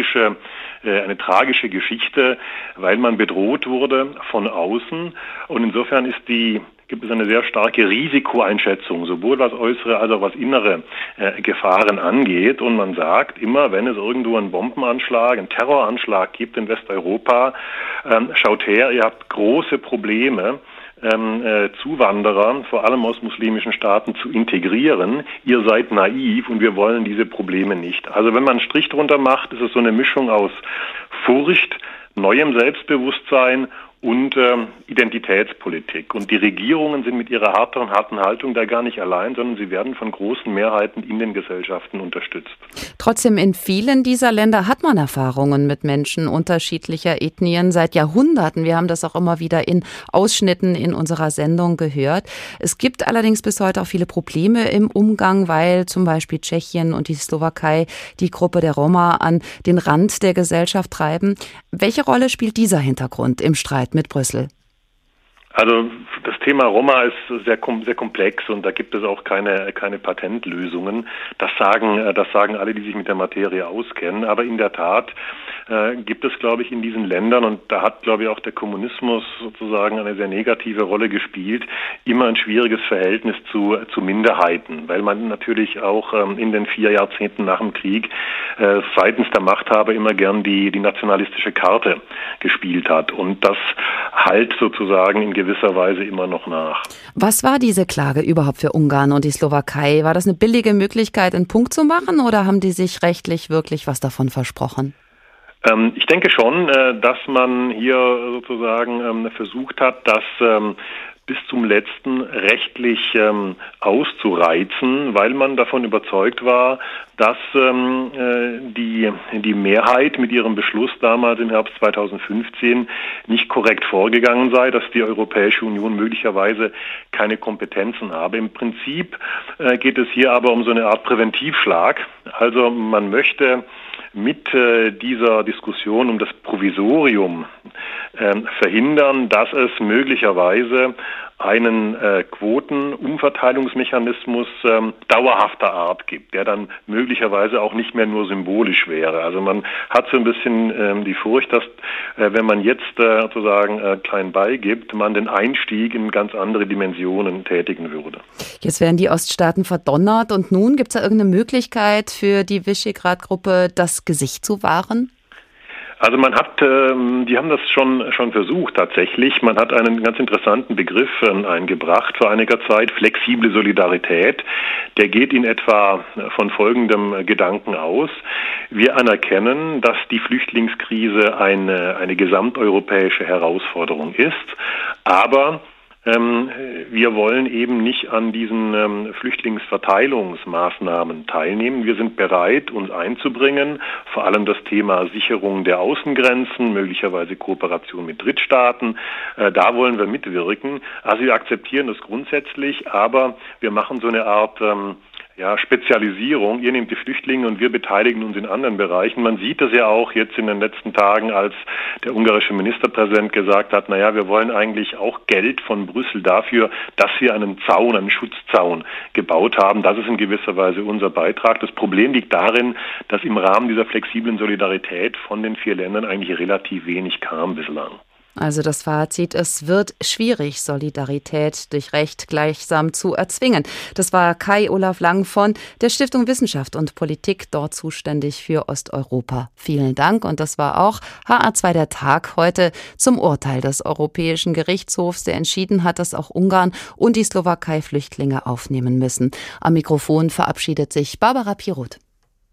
eine tragische Geschichte, weil man bedroht wurde von außen. Und insofern gibt es eine sehr starke Risikoeinschätzung, sowohl was äußere als auch was innere Gefahren angeht. Und man sagt immer, wenn es irgendwo einen Bombenanschlag, einen Terroranschlag gibt in Westeuropa, schaut her, ihr habt große Probleme, Zuwanderer, vor allem aus muslimischen Staaten, zu integrieren. Ihr seid naiv und wir wollen diese Probleme nicht. Also wenn man einen Strich drunter macht, ist es so eine Mischung aus Furcht, neuem Selbstbewusstsein und Identitätspolitik. Und die Regierungen sind mit ihrer harten Haltung da gar nicht allein, sondern sie werden von großen Mehrheiten in den Gesellschaften unterstützt. Trotzdem, in vielen dieser Länder hat man Erfahrungen mit Menschen unterschiedlicher Ethnien seit Jahrhunderten. Wir haben das auch immer wieder in Ausschnitten in unserer Sendung gehört. Es gibt allerdings bis heute auch viele Probleme im Umgang, weil zum Beispiel Tschechien und die Slowakei die Gruppe der Roma an den Rand der Gesellschaft treiben. Welche Rolle spielt dieser Hintergrund im Streit mit Brüssel? Also das Thema Roma ist sehr komplex und da gibt es auch keine Patentlösungen. Das sagen alle, die sich mit der Materie auskennen. Aber in der Tat gibt es, glaube ich, in diesen Ländern, und da hat, glaube ich, auch der Kommunismus sozusagen eine sehr negative Rolle gespielt, immer ein schwieriges Verhältnis zu Minderheiten, weil man natürlich auch in den 4 Jahrzehnten nach dem Krieg seitens der Machthaber immer gern die nationalistische Karte gespielt hat. Und das halt sozusagen in gewisser Weise immer noch nach. Was war diese Klage überhaupt für Ungarn und die Slowakei? War das eine billige Möglichkeit, einen Punkt zu machen, oder haben die sich rechtlich wirklich was davon versprochen? Ich denke schon, dass man hier sozusagen versucht hat, das bis zum Letzten rechtlich auszureizen, weil man davon überzeugt war, dass die Mehrheit mit ihrem Beschluss damals im Herbst 2015 nicht korrekt vorgegangen sei, dass die Europäische Union möglicherweise keine Kompetenzen habe. Im Prinzip geht es hier aber um so eine Art Präventivschlag. Also man möchte mit dieser Diskussion um das Provisorium verhindern, dass es möglicherweise einen Quotenumverteilungsmechanismus dauerhafter Art gibt, der dann möglicherweise auch nicht mehr nur symbolisch wäre. Also man hat so ein bisschen die Furcht, dass wenn man jetzt sozusagen klein beigibt, man den Einstieg in ganz andere Dimensionen tätigen würde. Jetzt werden die Oststaaten verdonnert und nun gibt es da irgendeine Möglichkeit für die Visegrad-Gruppe, das Gesicht zu wahren? Also man hat, die haben das schon versucht tatsächlich. Man hat einen ganz interessanten Begriff eingebracht vor einiger Zeit, flexible Solidarität. Der geht in etwa von folgendem Gedanken aus. Wir anerkennen, dass die Flüchtlingskrise eine gesamteuropäische Herausforderung ist, aber wir wollen eben nicht an diesen Flüchtlingsverteilungsmaßnahmen teilnehmen. Wir sind bereit, uns einzubringen, vor allem das Thema Sicherung der Außengrenzen, möglicherweise Kooperation mit Drittstaaten. Da wollen wir mitwirken. Also wir akzeptieren das grundsätzlich, aber wir machen so eine Art Spezialisierung. Ihr nehmt die Flüchtlinge und wir beteiligen uns in anderen Bereichen. Man sieht das ja auch jetzt in den letzten Tagen, als der ungarische Ministerpräsident gesagt hat, wir wollen eigentlich auch Geld von Brüssel dafür, dass wir einen Schutzzaun gebaut haben. Das ist in gewisser Weise unser Beitrag. Das Problem liegt darin, dass im Rahmen dieser flexiblen Solidarität von den 4 Ländern eigentlich relativ wenig kam bislang. Also das Fazit, es wird schwierig, Solidarität durch Recht gleichsam zu erzwingen. Das war Kai-Olaf Lang von der Stiftung Wissenschaft und Politik, dort zuständig für Osteuropa. Vielen Dank und das war auch HR2 der Tag heute zum Urteil des Europäischen Gerichtshofs, der entschieden hat, dass auch Ungarn und die Slowakei Flüchtlinge aufnehmen müssen. Am Mikrofon verabschiedet sich Barbara Piroth.